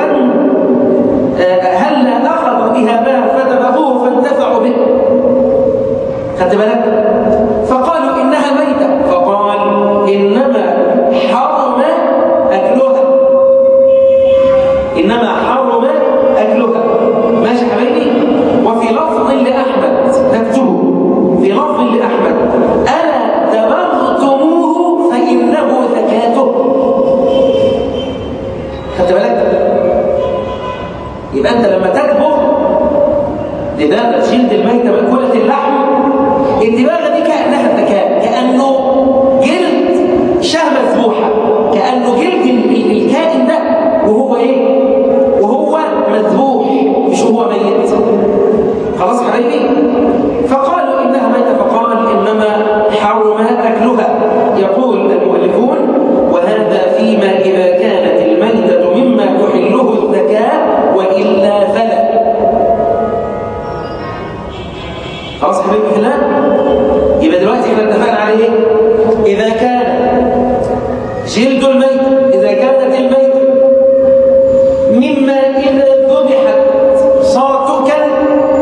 هل أخذوا إهابها فدبغوه فانتفعوا به؟ خدت بالك؟ فقالوا إنها ميتة، فقال: إنما حرم أكلها، إنما حرم أكلها. ماشي حبيبي؟ وفي لفظ لأحمد، نكتبه في لفظ لأحمد: ألا دبغتموه فإنه زكاته. خدت بالك؟ يبقى أنت لما تدبغ دباغة جلد الميتة مأكولة اللحم، الدباغة دي كأنها الذكاء، كأنه جلد شاه مذبوحة، كأنه جلد الكائن ده وهو إيه؟ وهو مذبوح مش هو ميت. خلاص حبايبي؟ فقالوا إنها ميتة، فقال إنما حرم أكلها. يقول المؤلفون: وهذا فيما إذا كانت الميتة مما تحله الذكاء وإلا فلا. خلاص حبيبي في الله؟ يبقى دلوقتي احنا اتفقنا على ايه؟ إذا كان جلد الميت، إذا كانت الميتة مما إذا ذبحت صار تؤكل،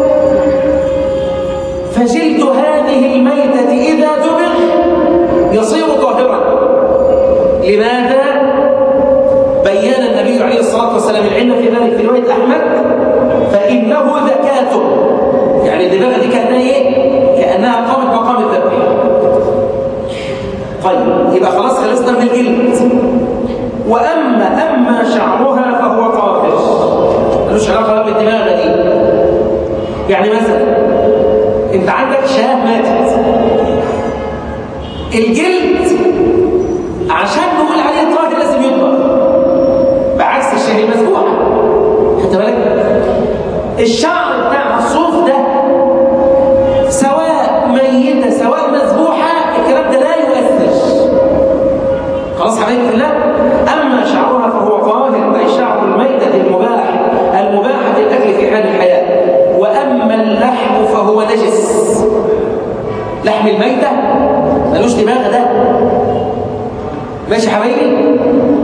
فجلد هذه الميتة إذا ذبح يصير طاهرا. لماذا؟ بين النبي عليه الصلاة والسلام العلم في ذلك في رواية أحمد: فإنه ذكاة. يعني الدباغة دي كأنها إيه؟ كأنها قامت مقام الذبح. طيب يبقى خلاص خلصنا من الجلد. أما شعرها فهو طاهر، ملوش علاقة بالدباغة دي. يعني مثلا أنت عندك شاه ماتت، الجلد عشان نقول عليه طاهر لازم يطبخ، بعكس الشاه المذبوحة. خدت بالك؟ الشعر بتاع الصوف ده سواء ميتة سواء مذبوحة الكلام ده لا يؤثر. خلاص حبايبي في الله؟ أما شعرها فهو طاهر، أي شعر الميتة المباح للأكل في حال الحياة. وأما اللحم فهو نجس. لحم الميتة ملوش دماغ ده. ماشي حبايبي؟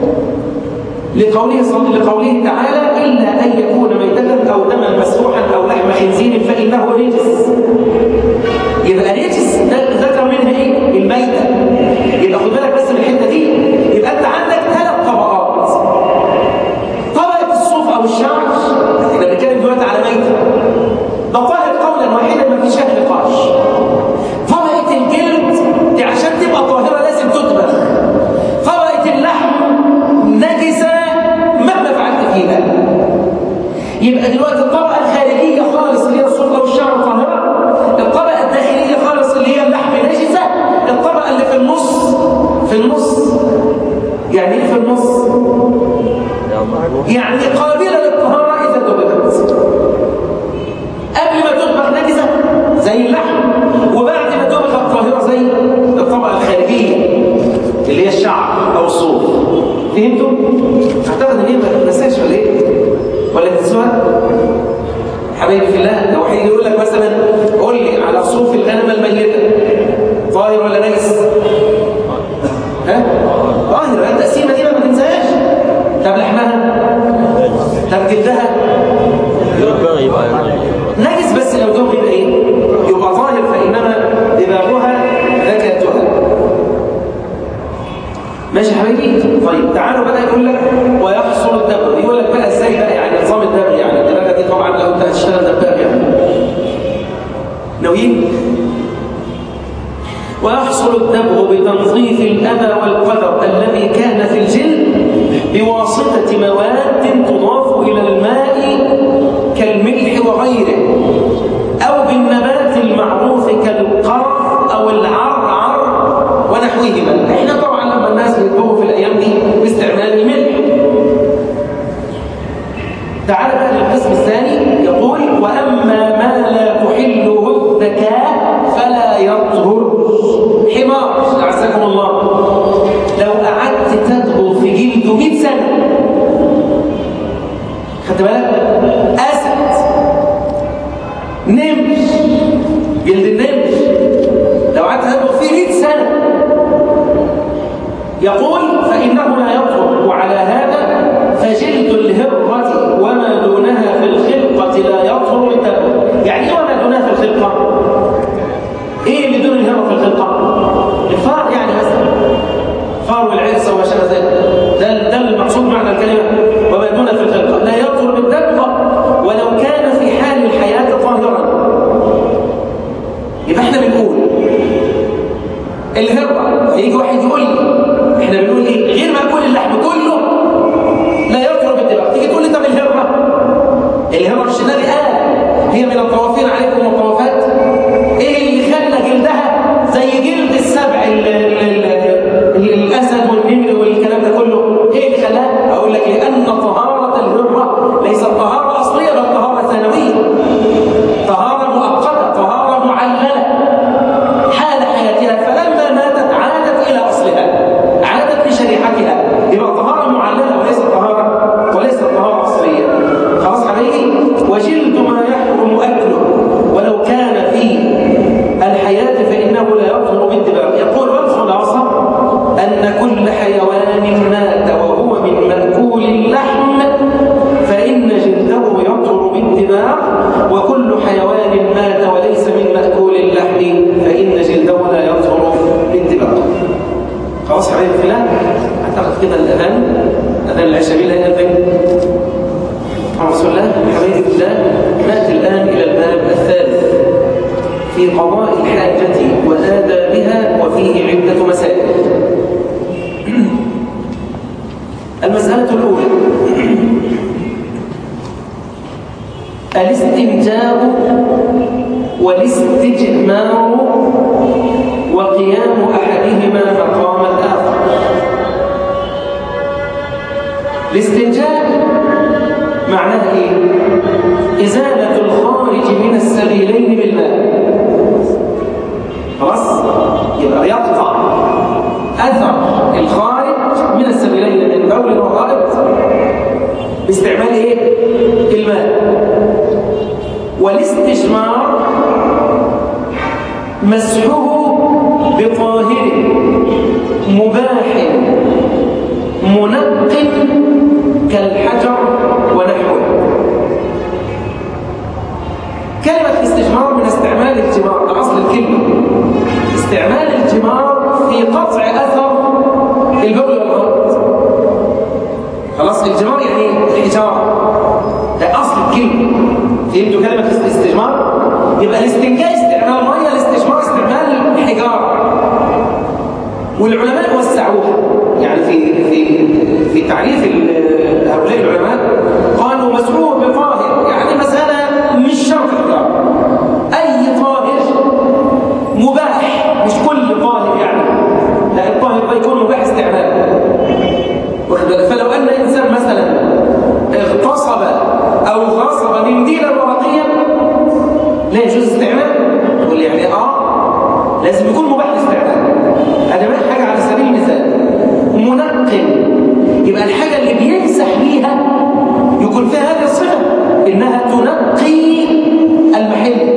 لقوله تعالى: إلا أن يكون ميتة أو دما مسفوحا أو لحم خنزير فإنه رجس. يبقى رجس ده ذكر منها إيه؟ الميتة. يبقى خد بالك بس من الحتة دي. يبقى أنت عندك 3 طبقات: طبقة الصوف أو الشعر، إحنا بنتكلم دلوقتي على ميتة، ده طاهر قولا واحدا ما فيش فيها نقاش. طبقة الجلد دي عشان تبقى طاهرة لازم تطبخ. طبقة اللحم نجسة مهما فعلت فيها. يبقى دلوقتي الطبقة الخارجية خالص اللي هي الصوف أو الشعر طاهرة، الطبقة الداخلية خالص اللي هي اللحم نجسة، الطبقة اللي في النص يعني ايه في النص؟ يعني قابلة للطهارة إذا ذبحت. قبل ما تطبخ نجسة زي اللحم، وبعد ما تطبخ طاهرة زي الطبقة الخارجية اللي هي الشعر أو الصوف. فهمتوا؟ أعتقد إن هي ما تنساش ولا إيه؟ ولا تنسوها؟ حبايبي في الله، لو واحد يقول لك مثلا قول لي على صوف الغنم الميتة طاهر ولا نجس؟ ها؟ طاهر. التقسيمة دي ما تنساهاش. طب لحمها؟ طب جلدها؟ نجس، بس لو دوب يبقى ايه؟ يبقى ظاهر، فإنما دباغها ذكاتها. ماشي يا حبيبي؟ طيب تعالوا بقى يقول لك ويحصل الدبغ. يقول لك بقى ازاي بقى يعني نظام الدبغ؟ يعني الدباغه دي طبعا لو انت هتشتغل دباغ يعني ناويين. ويحصل الدبغ بتنظيف الأذى والقذر الذي كان في الجلد بواسطة مواد تضاف إلى الماء كالملح وغيره، أو بالنبات المعروف كالقرف أو العرعر ونحوهما. احنا طبعا لما الناس بيدبغوا في الأيام دي باستعمال الملح. تعال بقى للقسم الثاني. يقول: وأما ما لا تحله الذكاء فلا يطهر. حمار أعزكم الله لو قعدت تدبغ في جلده 100 سنة، خدت بالك؟ أسد، نمر، جلد النمر لو قعدت تدبغ فيه 100 سنة، يقول فإنه لا يطهر. وعلى هذا فجلد الهرة وما دونها في الخلقة لا يطهر الدبغ. يعني ايه وما دونها في الخلقة؟ ايه اللي دون الهرة في الخلقة؟ الفار يعني مثلا، فار والعرس وما شابه ذلك. ده المقصود معنى الكلمة وما دونها في الخلقة لا يطهر بالدبغ ولو كان في حال الحياة طاهرا. يبقى احنا بنقول الهرة، هيجي واحد يقول لي احنا بنقول ايه؟ غير ما نقول اللحم كله لا يطهر بالدبغ. تيجي تقول لي طب من الطوافين عليكم والطوافات، ايه اللي خلى جلدها زي جلد السبع الاسد والنمر والكلام ده كله؟ ايه اللي خلاها؟ اقول لك لان طهاره الهره ليست طهاره اصليه بل طهاره ثانويه، طهاره مؤقته، طهاره معلله حال حياتها، فلما ماتت عادت الى اصلها، عادت لشريعتها، يبقى طهاره معلله وليست طهاره اصليه. خلاص حبيبي؟ وجلد ما يحرم اكله ولو كان في الحياه فانه لا يطهر بالدباغ. يقول والخلاصه ان كل حيوان مات وهو من ماكول اللحم فان جلده يطهر بالدباغ، وكل حيوان مات وليس من ماكول اللحم فان جلده لا يطهر بالدباغ. خلاص حبيبي في الله؟ اعتقد كده الاذان العشاء لا يأذن. رسول الله حبيبي في الله. ناتي الان الى الباب الثالث في قضاء الحاجه وآدابها، وفيه عده مسائل. المساله الاولى الاستنجاب والاستجمار وقيام احدهما مقام الاخر. الاستنجاب معناه ايه؟ ازاله الخارج من السبيلين بالماء. خلاص؟ يبقى يقطع اثر الخارج من السبيلين من بول وغائط باستعمال ايه؟ الماء. والاستجمار مسحه بطاهر مباح منق كالحجر ونحوه. كلمة استجمار من استعمال الجمار، ده أصل الكلمة. استعمال الجمار في قطع أثر البول والغائط. خلاص؟ الجمار يعني الحجارة، ده أصل الكلمة. فهمتوا كلمة الاستجمار؟ يبقى الاستنجاء استعمال مية، الاستجمار استعمال حجارة. والعلماء وسعوها، يعني في تعريف هؤلاء العلماء قالوا مسحوب بطاهر، يعني مسألة مش شرط حجارة، أي طاهر مباح، مش كل طاهر يعني، لا الطاهر ده يكون مباح استعماله. فلو أن إنسان مثلا اغتصب أو غصب منديلا ورقيا لا يجوز استعماله، تقول لي يعني لازم يكون مباح الاستعمال. هذا ما حاجة على سبيل المثال. منقل، يبقى الحاجة اللي بيمسح بيها يكون فيها هذه الصفة، إنها تنقي المحل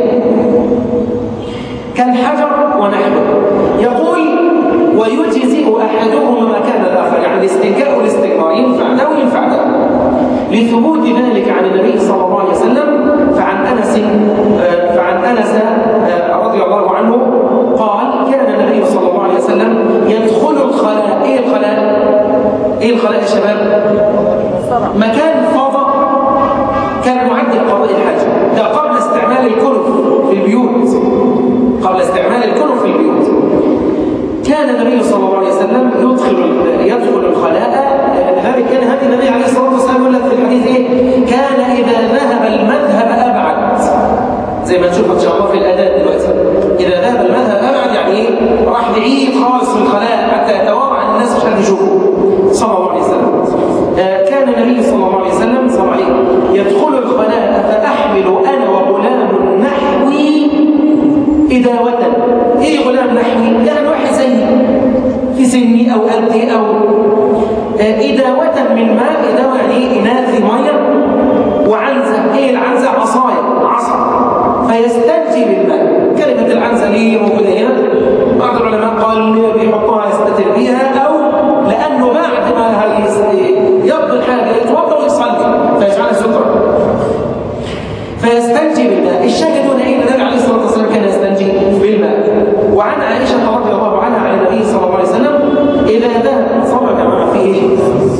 كالحجر ونحوه. يقول ويجزئ أحدهما مكان الآخر، يعني الاستنجاء والاستجمار ينفع ده وينفع ده، لثبوت ذلك عن النبي صلى الله عليه وسلم. فعن أنس رضي الله عنه قال كان النبي صلى الله عليه وسلم يدخل الخلاء. ايه الخلاء؟ ايه الخلاء يا شباب؟ مكان فضاء كان معد لقضاء الحاجه، ده قبل استعمال الكنف في البيوت، قبل استعمال الكنف في البيوت. كان النبي صلى الله عليه وسلم يدخل الخلاء. لذلك كان هذه النبي عليه الصلاه والسلام يقول لك في الحديث ايه؟ كان اذا ذهب المذهب ابعد، زي ما نشوف ان شاء الله في الاداء دلوقتي. اذا ذهب المذهب ابعد يعني ايه؟ راح بعيد خالص من الخلاء حتى يتوارى عن الناس عشان يشوفوا صلى الله عليه وسلم. كان النبي صلى الله عليه وسلم صلى الله عليه يدخل الخلاء فاحمل انا وغلام نحوي إداوة. ايه غلام نحوي؟ يعني واحد زيي في سني او قدي، او إداوة من ماء. إداوة يعني ايه؟ إناء في ميه، وعنزه. ايه العنزه؟ عصايه، عصا. فيستنجي بالماء. كلمه العنزه ليه موجوده هنا؟ بعض العلماء قال بيحطها يستتر بيها، او لانه بعد ما يقضي الحاجه يتوضا ويصلي فيجعلها ستره، فيستنجي بالماء. الشاهد هنا ايه؟ النبي عليه الصلاه والسلام كان يستنجي بالماء. وعن عائشه رضي الله عنها عن النبي صلى الله عليه وسلم اذا ذهب صلى يا جماعه في ايه؟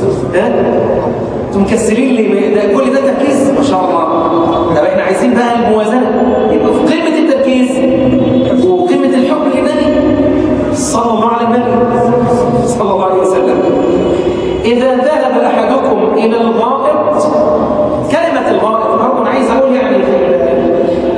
انتم مكسرين لي ده كل ده تركيز ما شاء الله. طب احنا عايزين بقى الموازنه، يبقى في قمه التركيز وقمه الحب للنبي صلى الله على النبي صلى الله عليه وسلم. اذا ذهب احدكم الى الغائط. كلمه الغائط برضه انا عايز اقول يعني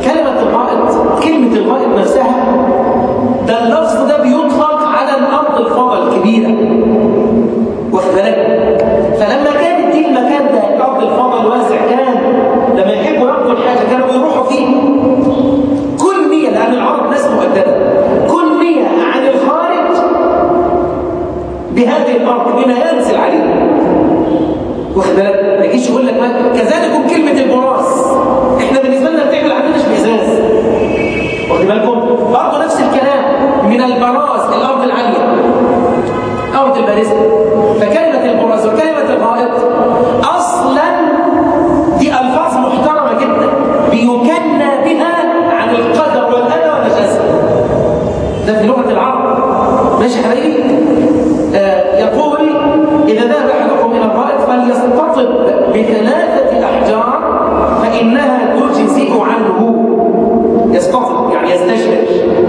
ماشي حبيبي؟ يقول إذا ذهب أحدكم إلى الغائط فليستطب ب3 أحجار فإنها تجزئ عنه. يستطب يعني يستشمل،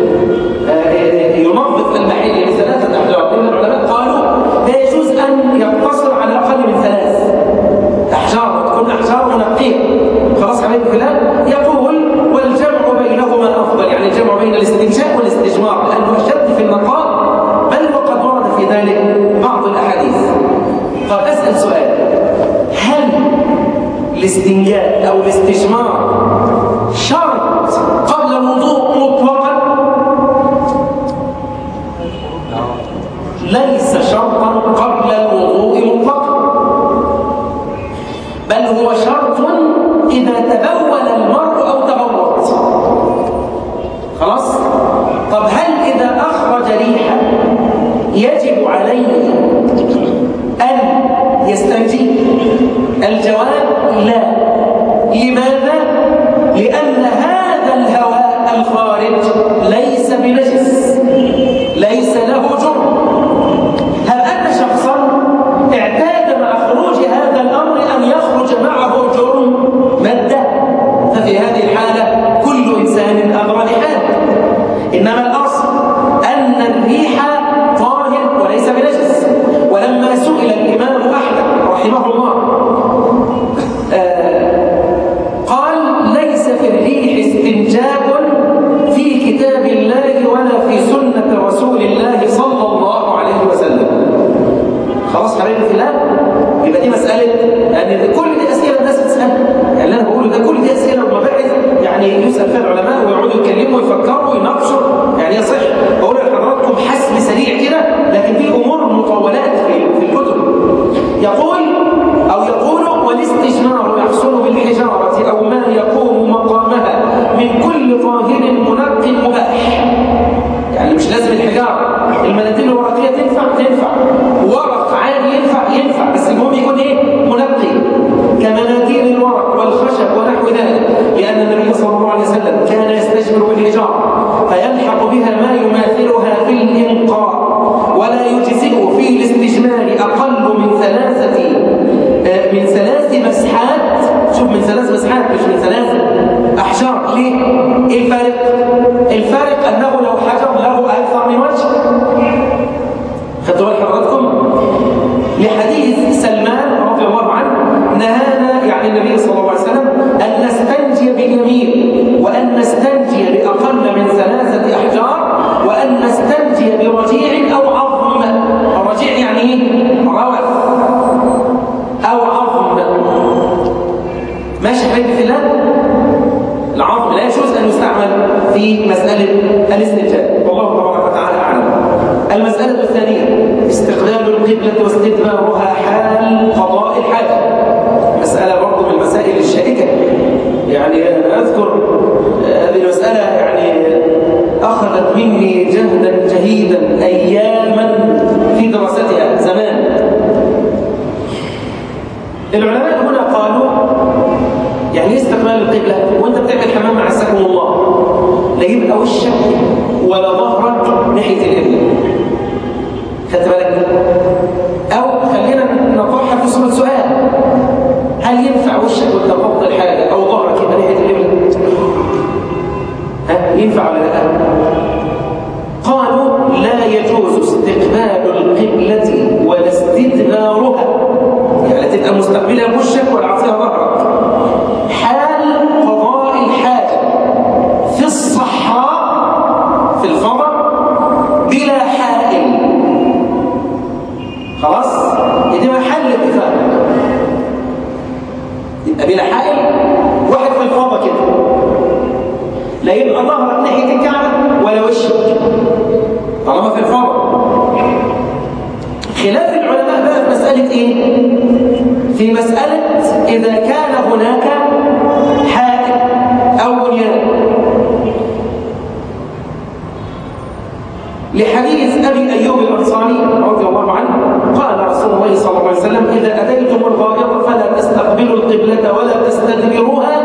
ينظف المحل ب3 أحجار. إن العلماء قالوا لا يجوز أن يقتصر على أقل من 3 أحجار وتكون أحجار منقية. خلاص حبيبي في الله. يقول والجمع بينهما أفضل، يعني الجمع بين الاستنشاق والاستجمار لأنه أشد في النقاء، بل وقد ورد في ذلك بعض الأحاديث. طب أسأل سؤال، هل الاستنجاء أو الاستجمار شرط قبل الوضوء مطلقا؟ ليس شرطا قبل الوضوء مطلقا، بل هو شرط إذا تبول المرء أو تغوط. خلاص؟ طب هل إذا أخرج ريحا يجب عليه أن يستنجي؟ الجواب لا. لماذا؟ لأن هذا الهواء الخارج ليس بنجس، ليس له جرم. هل أن شخصا اعتاد مع خروج هذا الأمر أن يخرج معه جرم مادة؟ ففي هذه الحالة كل إنسان أدرى لحاله. إنما الأصل أن الريح طاهر وليس بنجس. ولما سئل الإمام أحمد رحمه الله قال ليس في الريح استنجاب في كتاب الله ولا في سنة رسول الله صلى الله عليه وسلم. خلاص حبيبي في الله. يبقى دي مسألة يعني كل دي أسئلة الناس بتسألها، يعني اللي أنا بقوله ده كل دي أسئلة ومباحث يعني يسأل فيها العلماء ويقعدوا يتكلموا ويفكروا ويناقشوا، يعني يصح. بقول لحضراتكم حسب سريع كده، لكن في أمور مطولات في الكتب. يقول والاستجمار يحصل بالحجارة أو ما يقوم مقامها من كل طاهر منق مباح. يعني مش لازم الحجارة، المناديل الورقية تنفع، ورق عادي ينفع، بس المهم يكون منقي، كمناديل الورق والخشب ونحو ذلك، لأن النبي صلى الله عليه وسلم كان يستجمر بالحجارة فيلحق بها ما يماثلها في الإنقاء، ولا يجزئ في الاستجمار أقل من 3 مسحات. شوف، من 3 مسحات مش من 3 أحجار. ليه؟ إيه الفارق أنه لو حجر له أكثر من وجه. خدتوا بال حضراتكم؟ لحديث سلمان رضي الله عنه نهانا يعني النبي صلى الله عليه وسلم أن نستنجي باليمين، وأن نستنجي بأقل من 3 أحجار، وأن نستنجي برجيع أو عظم. الرجيع يعني روث أو عظم. ماشي حبيبي في الله؟ العظم لا يجوز أن يستعمل في مسألة الاستنجاء، والله تبارك وتعالى أعلم. المسألة الثانية استقبال القبلة واستدبارها حال قضاء الحاجة. مسألة برضه من المسائل الشائكة، يعني أنا أذكر هذه المسألة يعني أخذت مني جهدا جهيدا أياما في دراستها زمان. العلماء هنا قالوا يعني استقبال القبلة وانت بتعمل حمام عزكم الله، لا يبقى وشك ولا ظهرك ناحية القبلة. خدت بالك؟ أو خلينا نطرحها في صورة سؤال، هل ينفع وشك وانت بتفضل الحاجة أو ظهرك يبقى ناحية القبلة؟ ينفع ولا لا؟ قالوا لا يجوز استقبال القبلة ولا استدبارها، يعني تبقى مستقبلها وشك ولا عطيها ظهرك حال قضاء الحاجة في الصحراء في الفضاء بلا حائل. خلاص؟ دي محل اتفاق، يبقى بلا حائل. واحد في الفضاء كده لا يبقى ظهرك ناحية الكعبة ولا وشك طالما في الفضاء. خلاف العلماء بقى في مسألة إيه؟ في مسألة إذا كان هناك حائل أو بنيان. لحديث أبي أيوب الأنصاري رضي الله عنه قال رسول الله صلى الله عليه وسلم إذا أتيتم الغائط فلا تستقبلوا القبلة ولا تستدبروها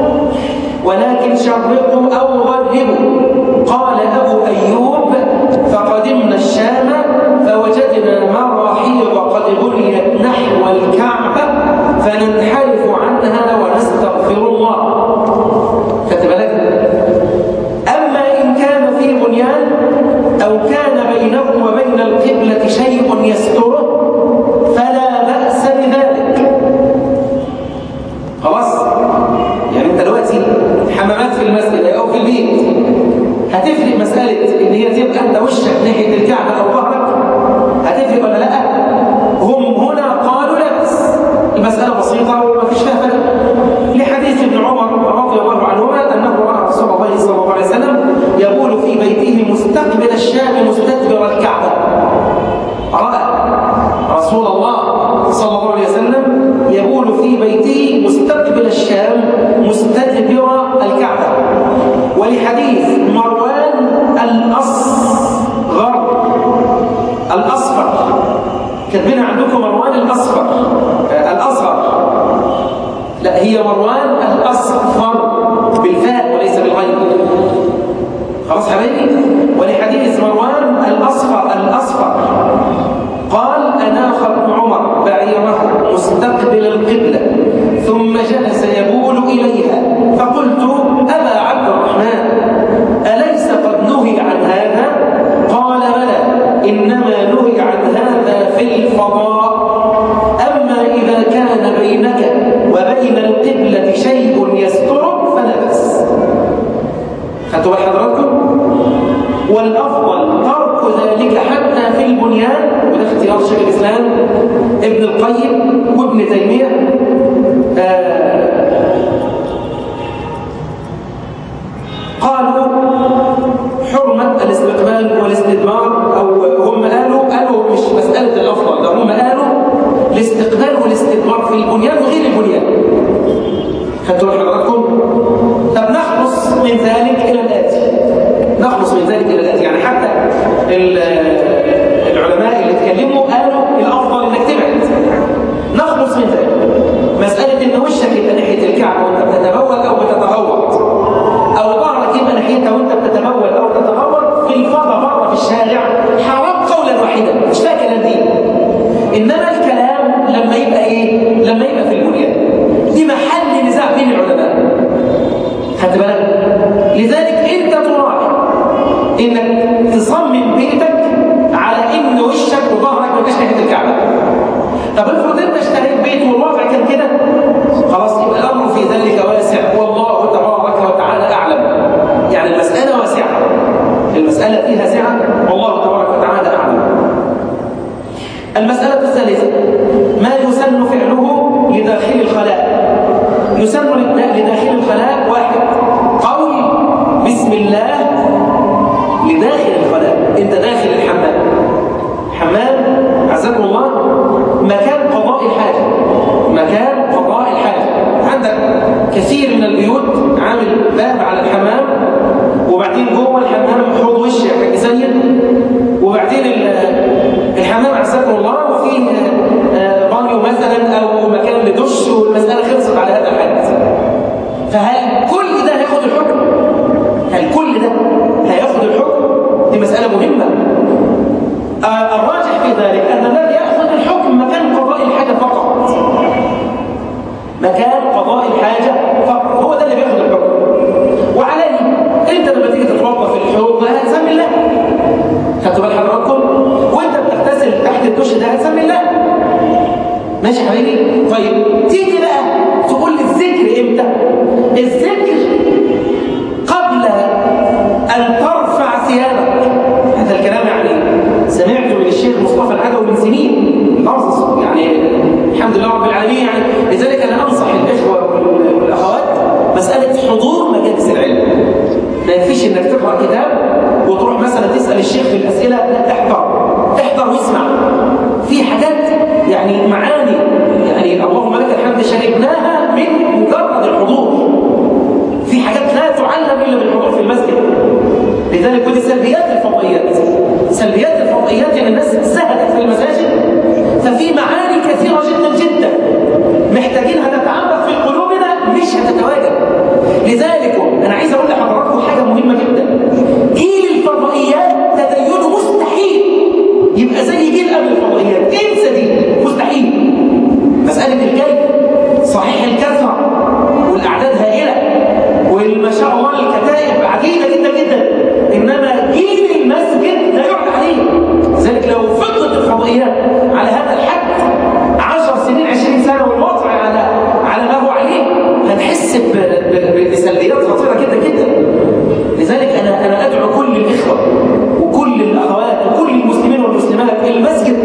ولكن شرقوا أو غربوا. قال أبو أيوب فقدمنا الشام فوجدنا مراحيض قد بنيت نحو الكعبة فننحرف عنها ونستغفر الله. خدت بالك؟ أما إن كان في بنيان أو كان بينه وبين القبلة شيء يستره فلا بأس بذلك. خلاص؟ يعني أنت دلوقتي حمامات في المسجد أو في البيت، هتفرق مسألة إن هي تبقى أنت وشك ناحية الكعبة أو ظهرك؟ هتفرق ولا لأ؟ هم هنا قالوا لا بأس، المسألة بسيطة وما فيش فيها فرق. لحديث ابن عمر رضي الله عنهما أنه رأى رسول الله صلى الله عليه وسلم يقول في بيته مستقبل الشام مستدبر الكعبة. رأى رسول الله صلى الله عليه وسلم يقول في بيته مستقبل الشام مستدبر الكعبة. ولحديث مروان الأصفر كاتبين عندكم مروان الأصفر الأصغر، لا هي مروان الأصفر بالفاء وليس بالغين. خلاص حبايبي؟ ولحديث مروان الأصفر قال أناخ ابن عمر بعيره مستقبل القبلة ثم جلس يبول إليها فقلت أبا عبد الرحمن أليس قد نهي عن هذا؟ قال بلى إنما نهي عن هذا في الفضاء، أما إذا كان بينك وبين القبلة شيء يسترك فلا بأس. خدتوا بال حضراتكم؟ والأفضل ترك ذلك حتى في البنيان، وده اختيار شيخ الإسلام ابن القيم وابن تيمية. قالوا حرمة الاستقبال والاستدبار، أو هم قالوا مش مسألة الأفضل، ده هم قالوا الاستقبال والاستدبار في البنيان وغير البنيان. خدتوا حضراتكم؟ طب نخلص من ذلك إلى الآتي. يعني حتى العلماء اللي اتكلموا قالوا الأفضل إنك تبعد. نخلص من ذلك مسألة إن وشك يبقى ناحية الكعبة وأنت بتتبول أو بتتغوط، أو ظهرك يبقى ناحيتها وأنت بتتبول أو تتغوط في الفضاء بره في الشارع، حرام قولا واحدا، مش فيها كلام دي. إنما الكلام لما يبقى إيه؟ لما يبقى في البنيان، دي محل نزاع بين العلماء. خدت بالك؟ لذلك أنت تراعي إنك تصمم بيتك على إن وشك وظهرك ما يبقاش ناحية الكعبة. طب افرض أنت اشتريت بيت والوضع كان كده، خلاص يبقى الأمر في ذلك واسع، والله تبارك وتعالى أعلم. يعني المسألة واسعة، المسألة فيها سعة، والله تبارك وتعالى أعلم. المسألة الثالثة ما يسن فعله لداخل الخلاء. يسن لداخل الخلاء: واحد، قول بسم الله لداخل الخلاء. انت داخل الحمام عزكم الله، مكان قضاء الحاجة. عندك كثير من البيوت عامل باب على الحمام، وبعدين جوه الحمام حوض وش يا حاج سيد، وبعدين الحمام عزكم الله وفيه بانيو مثلا او مكان لدش، والمسألة خلصت على هذا الحد. فهل كل ده هياخد الحكم؟ دي مسألة مهمة. الراجح في ذلك أن الذي يأخذ الحكم مكان قضاء الحاجة فقط. هو ده اللي بيأخذ الحكم. وعليه أنت لما تيجي تتوضا في الحوض ده هتسمي الله. خدتوا بال حضراتكم؟ وأنت بتغتسل تحت الدش ده هتسمي الله. ماشي يا حبيبي؟ طيب تيجي بقى تقول لي الذكر إمتى؟ الذكر قبل أن ترفع ثيابك. هذا الكلام يعني سمعته من الشيخ مصطفى العدوي من سنين، لفظ يعني الحمد لله رب العالمين. يعني لذلك أنا أنصح الإخوة والأخوات مسألة حضور مجالس العلم. ما يكفيش إنك تقرأ كتاب وتروح مثلا تسأل الشيخ في الأسئلة، لا، احضر واسمع. في حاجات يعني معاني، يعني اللهم لك الحمد شربناها من مجرد الحضور. في حاجات لا تعلم إلا بالحضور في المسجد. لذلك ودي سلبيات الفضائيات يعني الناس زهدت في المساجد، ففي معاني كثيرة جدا جدا محتاجينها تتعمق في قلوبنا، مش هتتواجد. لذلك أنا عايز أقول لحضراتكم حاجة مهمة جدا. جيل الفضائيات تدينه مسلم ومسائل عديدة جدا جدا، إنما جيل المسجد لا يعلى عليه. لذلك لو فضلت الفضائيات على هذا الحد 10 سنين 20 سنة والوضع على ما هو عليه، هنحس بسلبيات خطيرة جدا جدا. لذلك أنا أدعو كل الإخوة وكل الأخوات وكل المسلمين والمسلمات المسجد،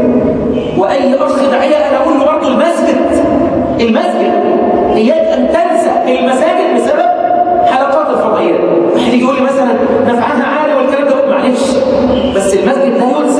وأي أخ داعية أنا أقول له برضه المسجد إياك أن تنسى المساجد بسبب حلقات الفضائيات. واحد يجي يقول لي مثلا نفعها عالي والكلام ده، معلش بس المسجد لا ينسى.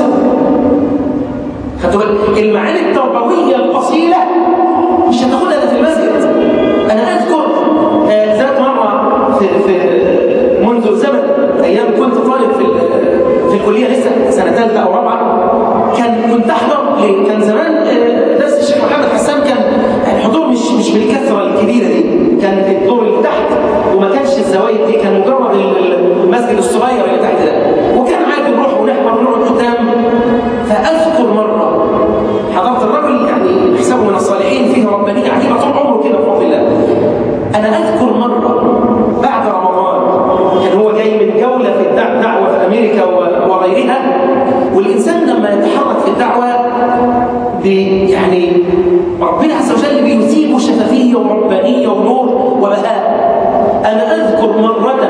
خدتوا بالك المعاني التربوية الأصيلة مش هتاخدها في المسجد. أنا أذكر ذات مرة في منذ زمن أيام كنت طالب في الكلية لسه سنة ثالثة أو رابعة، كنت أحضر كان زمان درس الشيخ محمد حسان، كان الحضور مش بالكثرة الكبيرة دي، كان الدور اللي تحت وما كانش الزوايد دي، كان مجرد المسجد الصغير اللي تحت ده، وكان عادي نروح ونحضر ونقعد قدام. فأذكر مرة حضرت الرجل يعني حسابه من الصالحين فيه ربانية عجيبة طول عمره كده بفضل الله. أنا أذكر مرة بعد رمضان كان هو جاي من جولة في الدعوة في أمريكا وغيرها، والإنسان لما يتحرك في الدعوة يعني ربنا عز وجل بيثيبه شفافية وربانية ونور وبهاء. أنا أذكر مرة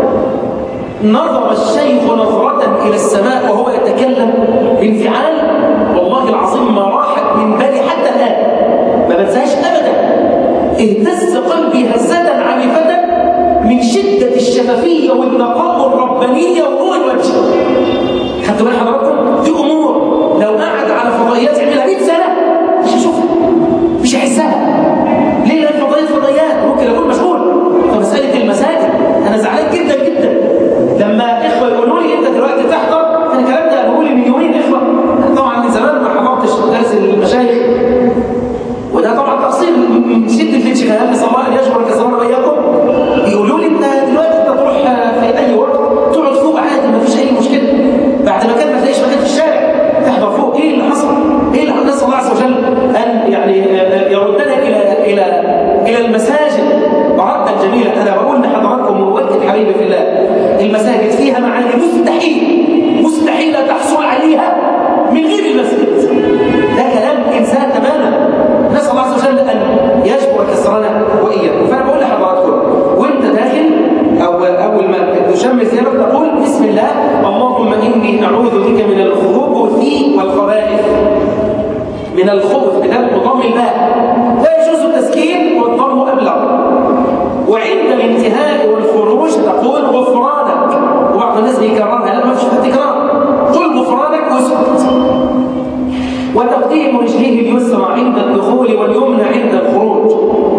نظر الشيخ نظرة إلى السماء وهو يتكلم بانفعال، والله العظيم ما راحت من بالي حتى الآن، ما بنساهاش أبدا. اهتز قلبي هزة عنيفة من شدة الشفافية والنقاء والربانية ونور الوجه. خدتوا بال حضراتكم؟ دي أمور لو قعد على فضائيات يعملها 100 سنة مش هيشوفها، مش هيحسها. ليه؟ لأن فضائيات ممكن أكون مشغول. فمسألة المساجد أنا زعلان جدا جدا لما إخوة يقولوا لي أنت دلوقتي تحضر. أنا الكلام ده أقول لي من يومين إخوة، طبعا من زمان ما حضرتش درس المشايخ، وده طبعا تقصير من شدة الانشغال، نسأل الله أن يجبر كسرنا وإياكم. يقولوا لي أنت دلوقتي تروح في أي وقت تقعد فوق عادي ما فيش أي مشكلة، بعد ما كان ما تلاقيش مكان في الشارع تحضر فوق. إيه اللي حصل؟ إيه اللي نسأل الله عز وجل أن يعني يردنا إلى المساجد ردا جميلا. أنا بقول لحضراتكم ووجه حبيبي في الله، المساجد فيها معاني مستحيل تحصل عليها من غير المسجد. ده كلام إنسان تماما، نسأل الله عز وجل أن يجبر كسرنا وإياكم. فأنا بقول لحضراتكم وأنت داخل أو أول ما تشم ثيابك تقول بسم الله اللهم إني أعوذ بك من الخبث والخبائث. من الخبث بضم الباء، لا يجوز التسكين والضم أبلغ. وعند الانتهاء والخروج تقول غفرانك، وبعض الناس بيكررها، لا ما فيش تكرار، قل غفرانك واسكت. وتقديم رجليه اليسرى عند الدخول واليمنى عند الخروج،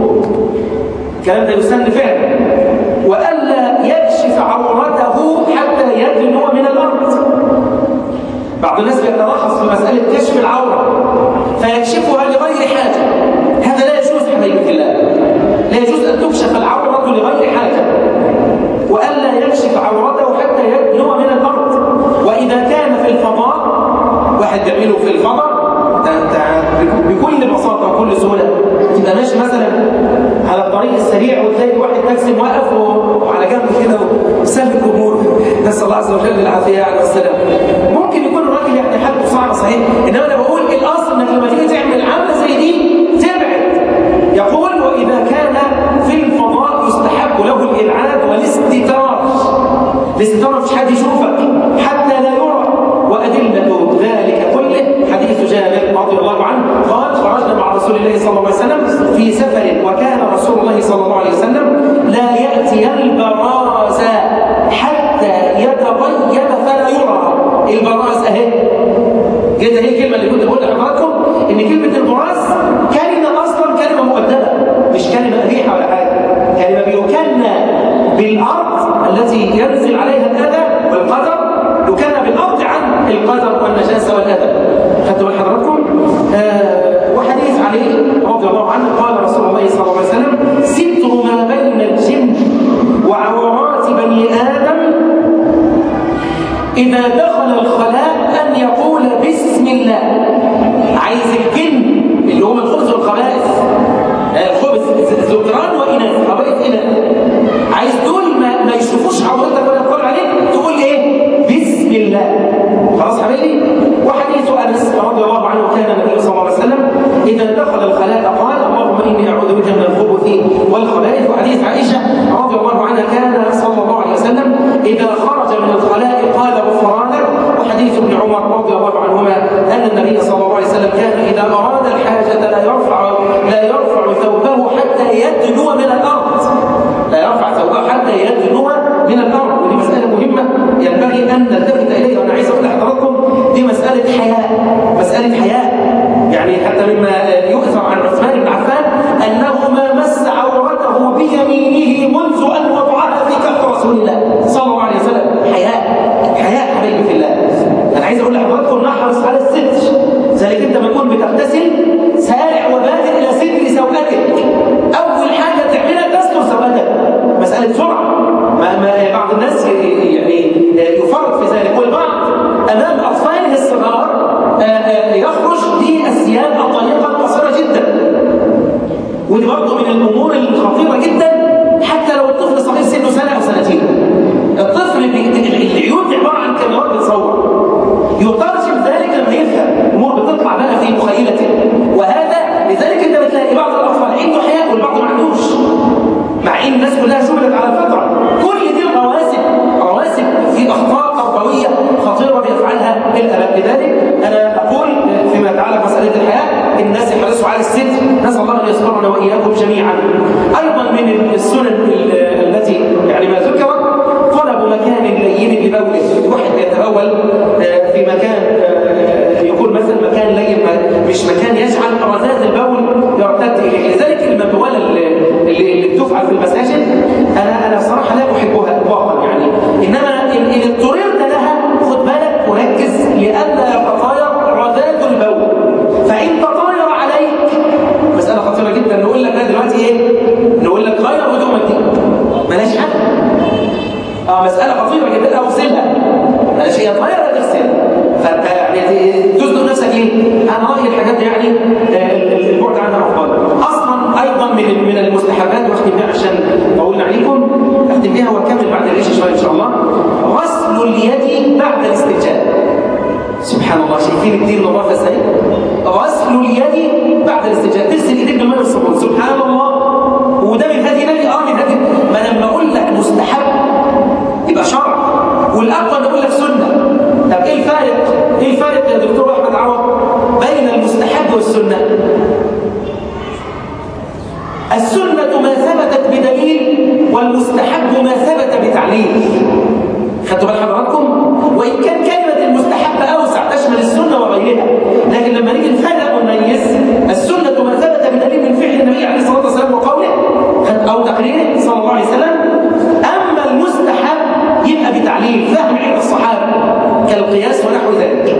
الكلام ده يسن فعلا. وألا يكشف عورته حتى يدنو من الأرض. بعض الناس بيتلخص في مسألة كشف العورة فيكشفها لغير حاجة، هذا لا يجوز حبيبي في الله، لا يجوز أن تكشف العورة لغير حاجة. وألا يكشف عورته حتى يدنو من الأرض. وإذا كان في الفضاء، واحد يعمله في الفضاء بكل بساطة وكل سهولة، تبقى ماشي مثلا على الطريق السريع وتلاقي واحد تاكسي واقف وعلى جنب كده وسلك أموره، نسأل الله عز وجل العافية والسلام. ممكن يكون الراجل يعني حالته صعبة صحيح، إنما أنا بقول الأصل إنك لما تيجي تعمل عملة زي دي تبعد. يقول وإذا كان في الفضاء يستحب له الإبعاد والاستتار. الاستتار مفيش حد يشوفك حتى لا يرى. وأدلة ذلك كله حديث جابر رضي الله عنه قال خرجنا مع رسول الله صلى الله عليه وسلم في سفر، وكان رسول الله صلى الله عليه وسلم لا يأتي البراز حتى يتغيب فلا يرى. البراز أهي كده، هي الكلمة اللي كنت بقول لحضراتكم إن كلمة البراز كلمة أصلا كلمة مؤدبة، مش كلمة ريحة ولا حاجة، كلمة بيكنى بالأرض التي ينزل عليها الأذى والقدر، يكنى بالأرض عن القدر والنجاسة والأذى. خدتوا بال حضراتكم؟ وحديث علي رضي الله عنه قال رسول الله صلى الله عليه وسلم ستر ما بين الجن وعورات بني آدم إذا دخل الخلاء أن يقول بسم الله. عايز الجن اللي هم الخبث والخبائث، الخبث ذكران وإناث، خبائث إناث، عايز دول ما يشوفوش حتى يدنو من الأرض، لا يرفع ثوبه حتى يدنو من الأرض. ودي مسألة مهمة ينبغي أن نلتفت إليها. وأنا عايز أقول لحضراتكم دي مسألة حياء، مسألة حياء. يعني حتى مما يؤثر عن عثمان بن عفان أنه ما مس عورته بيمينه منذ أن وضعها في كف رسول الله صلى الله عليه وسلم. حياء، حياء حبيبي في الله. أنا عايز أقول لحضراتكم نحرص على الستر. ذلك أنت لما تكون بتغتسل سارع وبادر إلى ستر سوءتك. أول حاجة تعملها تستر سوءتك، مسألة سرعة. بعض الناس يعني يفرط في ذلك، والبعض أمام أطفاله الصغار يخرج بالثياب الضيقة القصيرة جدا. ودي برضه من الأمور الخطيرة جدا حتى لو الطفل صغير سنه سنة أو سنتين. الطفل العيون دي عبارة عن كاميرات بتصور، يترجم ذلك لما يفهم الأمور بتطلع بقى في مخيلته. وهذا لذلك أنت بتلاقي بعض الأطفال عنده حياء والبعض ما عندوش، مع إن الناس كلها شغلت على الفطرة. كل دي رواسب في أخطاء تربوية خطيرة بيفعلها الآباء. لذلك أنا أقول فيما يتعلق مسألة الحياء الناس يحرصوا على الستر، نسأل الله أن يسترنا وإياكم جميعا. أيضا من السنن التي يعني ما ذكرت طلب مكان لين لبوله. الواحد يتبول في مكان يكون مثلا مكان لين، مش مكان يجعل رذاذ البول يرتد إليه. لذلك المبولة اللي بتفعل في المساجد أنا صراحة لا أحبها إطلاقا يعني. إنما إن اضطررت لها خد بالك وركز لئلا يتطاير رذاذ البول. فإن تطاير عليك مسألة خطيرة جدا. نقول لك دلوقتي إيه؟ نقول لك غير هدومك دي ملاش حل. مسألة خطيرة جدا. أغسلها، ملاش هي طايرة تغسلها. فأنت يعني تزنق نفسك ليه؟ أنا رأيي الحاجات دي يعني البعد عنها أفضل. أصلا أيضا من المستحبات، واختم بها عشان طولنا عليكم، أختم بها وأكمل بعد العشاء شوية إن شاء الله. غسل اليد بعد الاستنجاء. سبحان الله، شايفين الدين نظافة ازاي؟ غسل اليد بعد الاستنجاء، تغسل ايديك بالماء والصابون. سبحان الله. وده من هدي نبي. من هدي. ما انا لما اقول لك مستحب يبقى شرع، والأقوى نقول لك سنة. طب ايه الفارق؟ ايه الفارق يا دكتور احمد عوض بين المستحب والسنة؟ السنة ما ثبتت بدليل، والمستحب ما ثبت بتعليل. خدتوا بال حضراتكم؟ وإن كان كلمة المستحب أوسع تشمل السنة وغيرها، لكن لما نيجي نفرق ونميز السنة ما ثبت بدليل من فعل النبي عليه الصلاة والسلام وقوله أو تقريره صلى الله عليه وسلم. أما المستحب يبقى بتعليل فهم عند الصحابة كالقياس ونحو ذلك.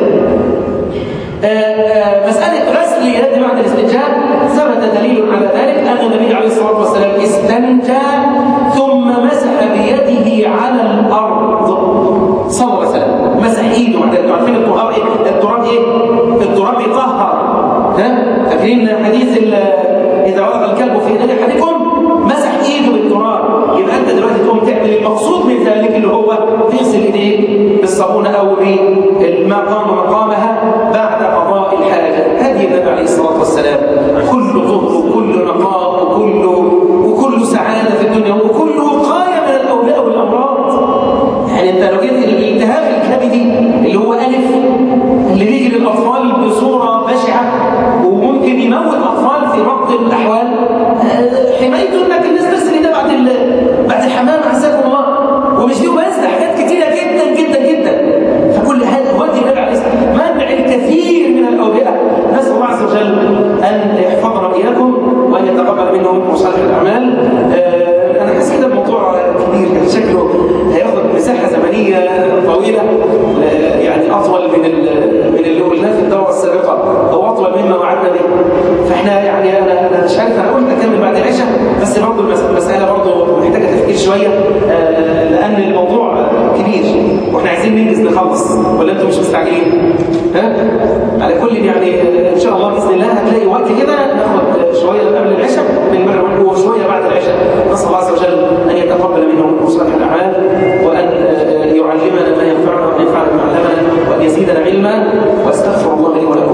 مسألة غسل اليد بعد الاستنجاء ثبت دليل على ذلك أن النبي عليه الصلاة والسلام استنجى ثم مسح بيده على الأرض صلى الله عليه وسلم. مسح إيده. عارفين الطهارة إيه؟ التراب إيه؟ التراب يطهر. فاكرين حديث إذا ولغ الكلب في يد أحدكم مسح إيده بالتراب. يبقى أنت دلوقتي تقوم تعمل المقصود من ذلك اللي هو تغسل إيديك بالصابون أو بالماء قام مقامها بعد قضاء الحاجة. هذه النبي عليه الصلاة والسلام كل طهر وكل نقاء وكل سعادة في الدنيا وكل وقاية من الأوبئة والأمراض. يعني أنت لو جيت الالتهاب الكبدي اللي هو ألف اللي بيجي للأطفال بصورة بشعة وممكن يموت أطفال في بعض الأحوال، حمايته إنك الناس تغسل إيدها بعد الحمام عزكم الله. ومش دي بس، ده حاجات كتيرة جدا جدا جدا. فكل هذا ودي النبي عليه الصلاة والسلام منع الكثير من الأوبئة. نسأل الله عز وجل أن يحفظنا وإياكم وأن يتقبل منهم صالح الأعمال. أنا حاسس كده الموضوع كبير، كان شكله هياخد مساحة زمنية طويلة، يعني أطول من اللي قلناه في الدورة السابقة أو أطول مما وعدنا به. فإحنا يعني أنا مش عارف، أنا قلت أكمل بعد العشاء، بس برضه المسألة برضه محتاجة تفكير شوية، لأن الموضوع كبير وإحنا عايزين ننجز نخلص. ولا أنتم مش مستعجلين؟ على كل يعني إن شاء الله بإذن الله هتلاقي وقت كده ناخد شوية قبل العشاء وشوية بعد العشاء. نسأل الله عز وجل أن يتقبل منهم صالح الأعمال، وأن يعلمنا ما ينفعنا وأن ينفعنا بما علمنا، وأن يزيدنا علما. وأستغفر الله لي ولكم.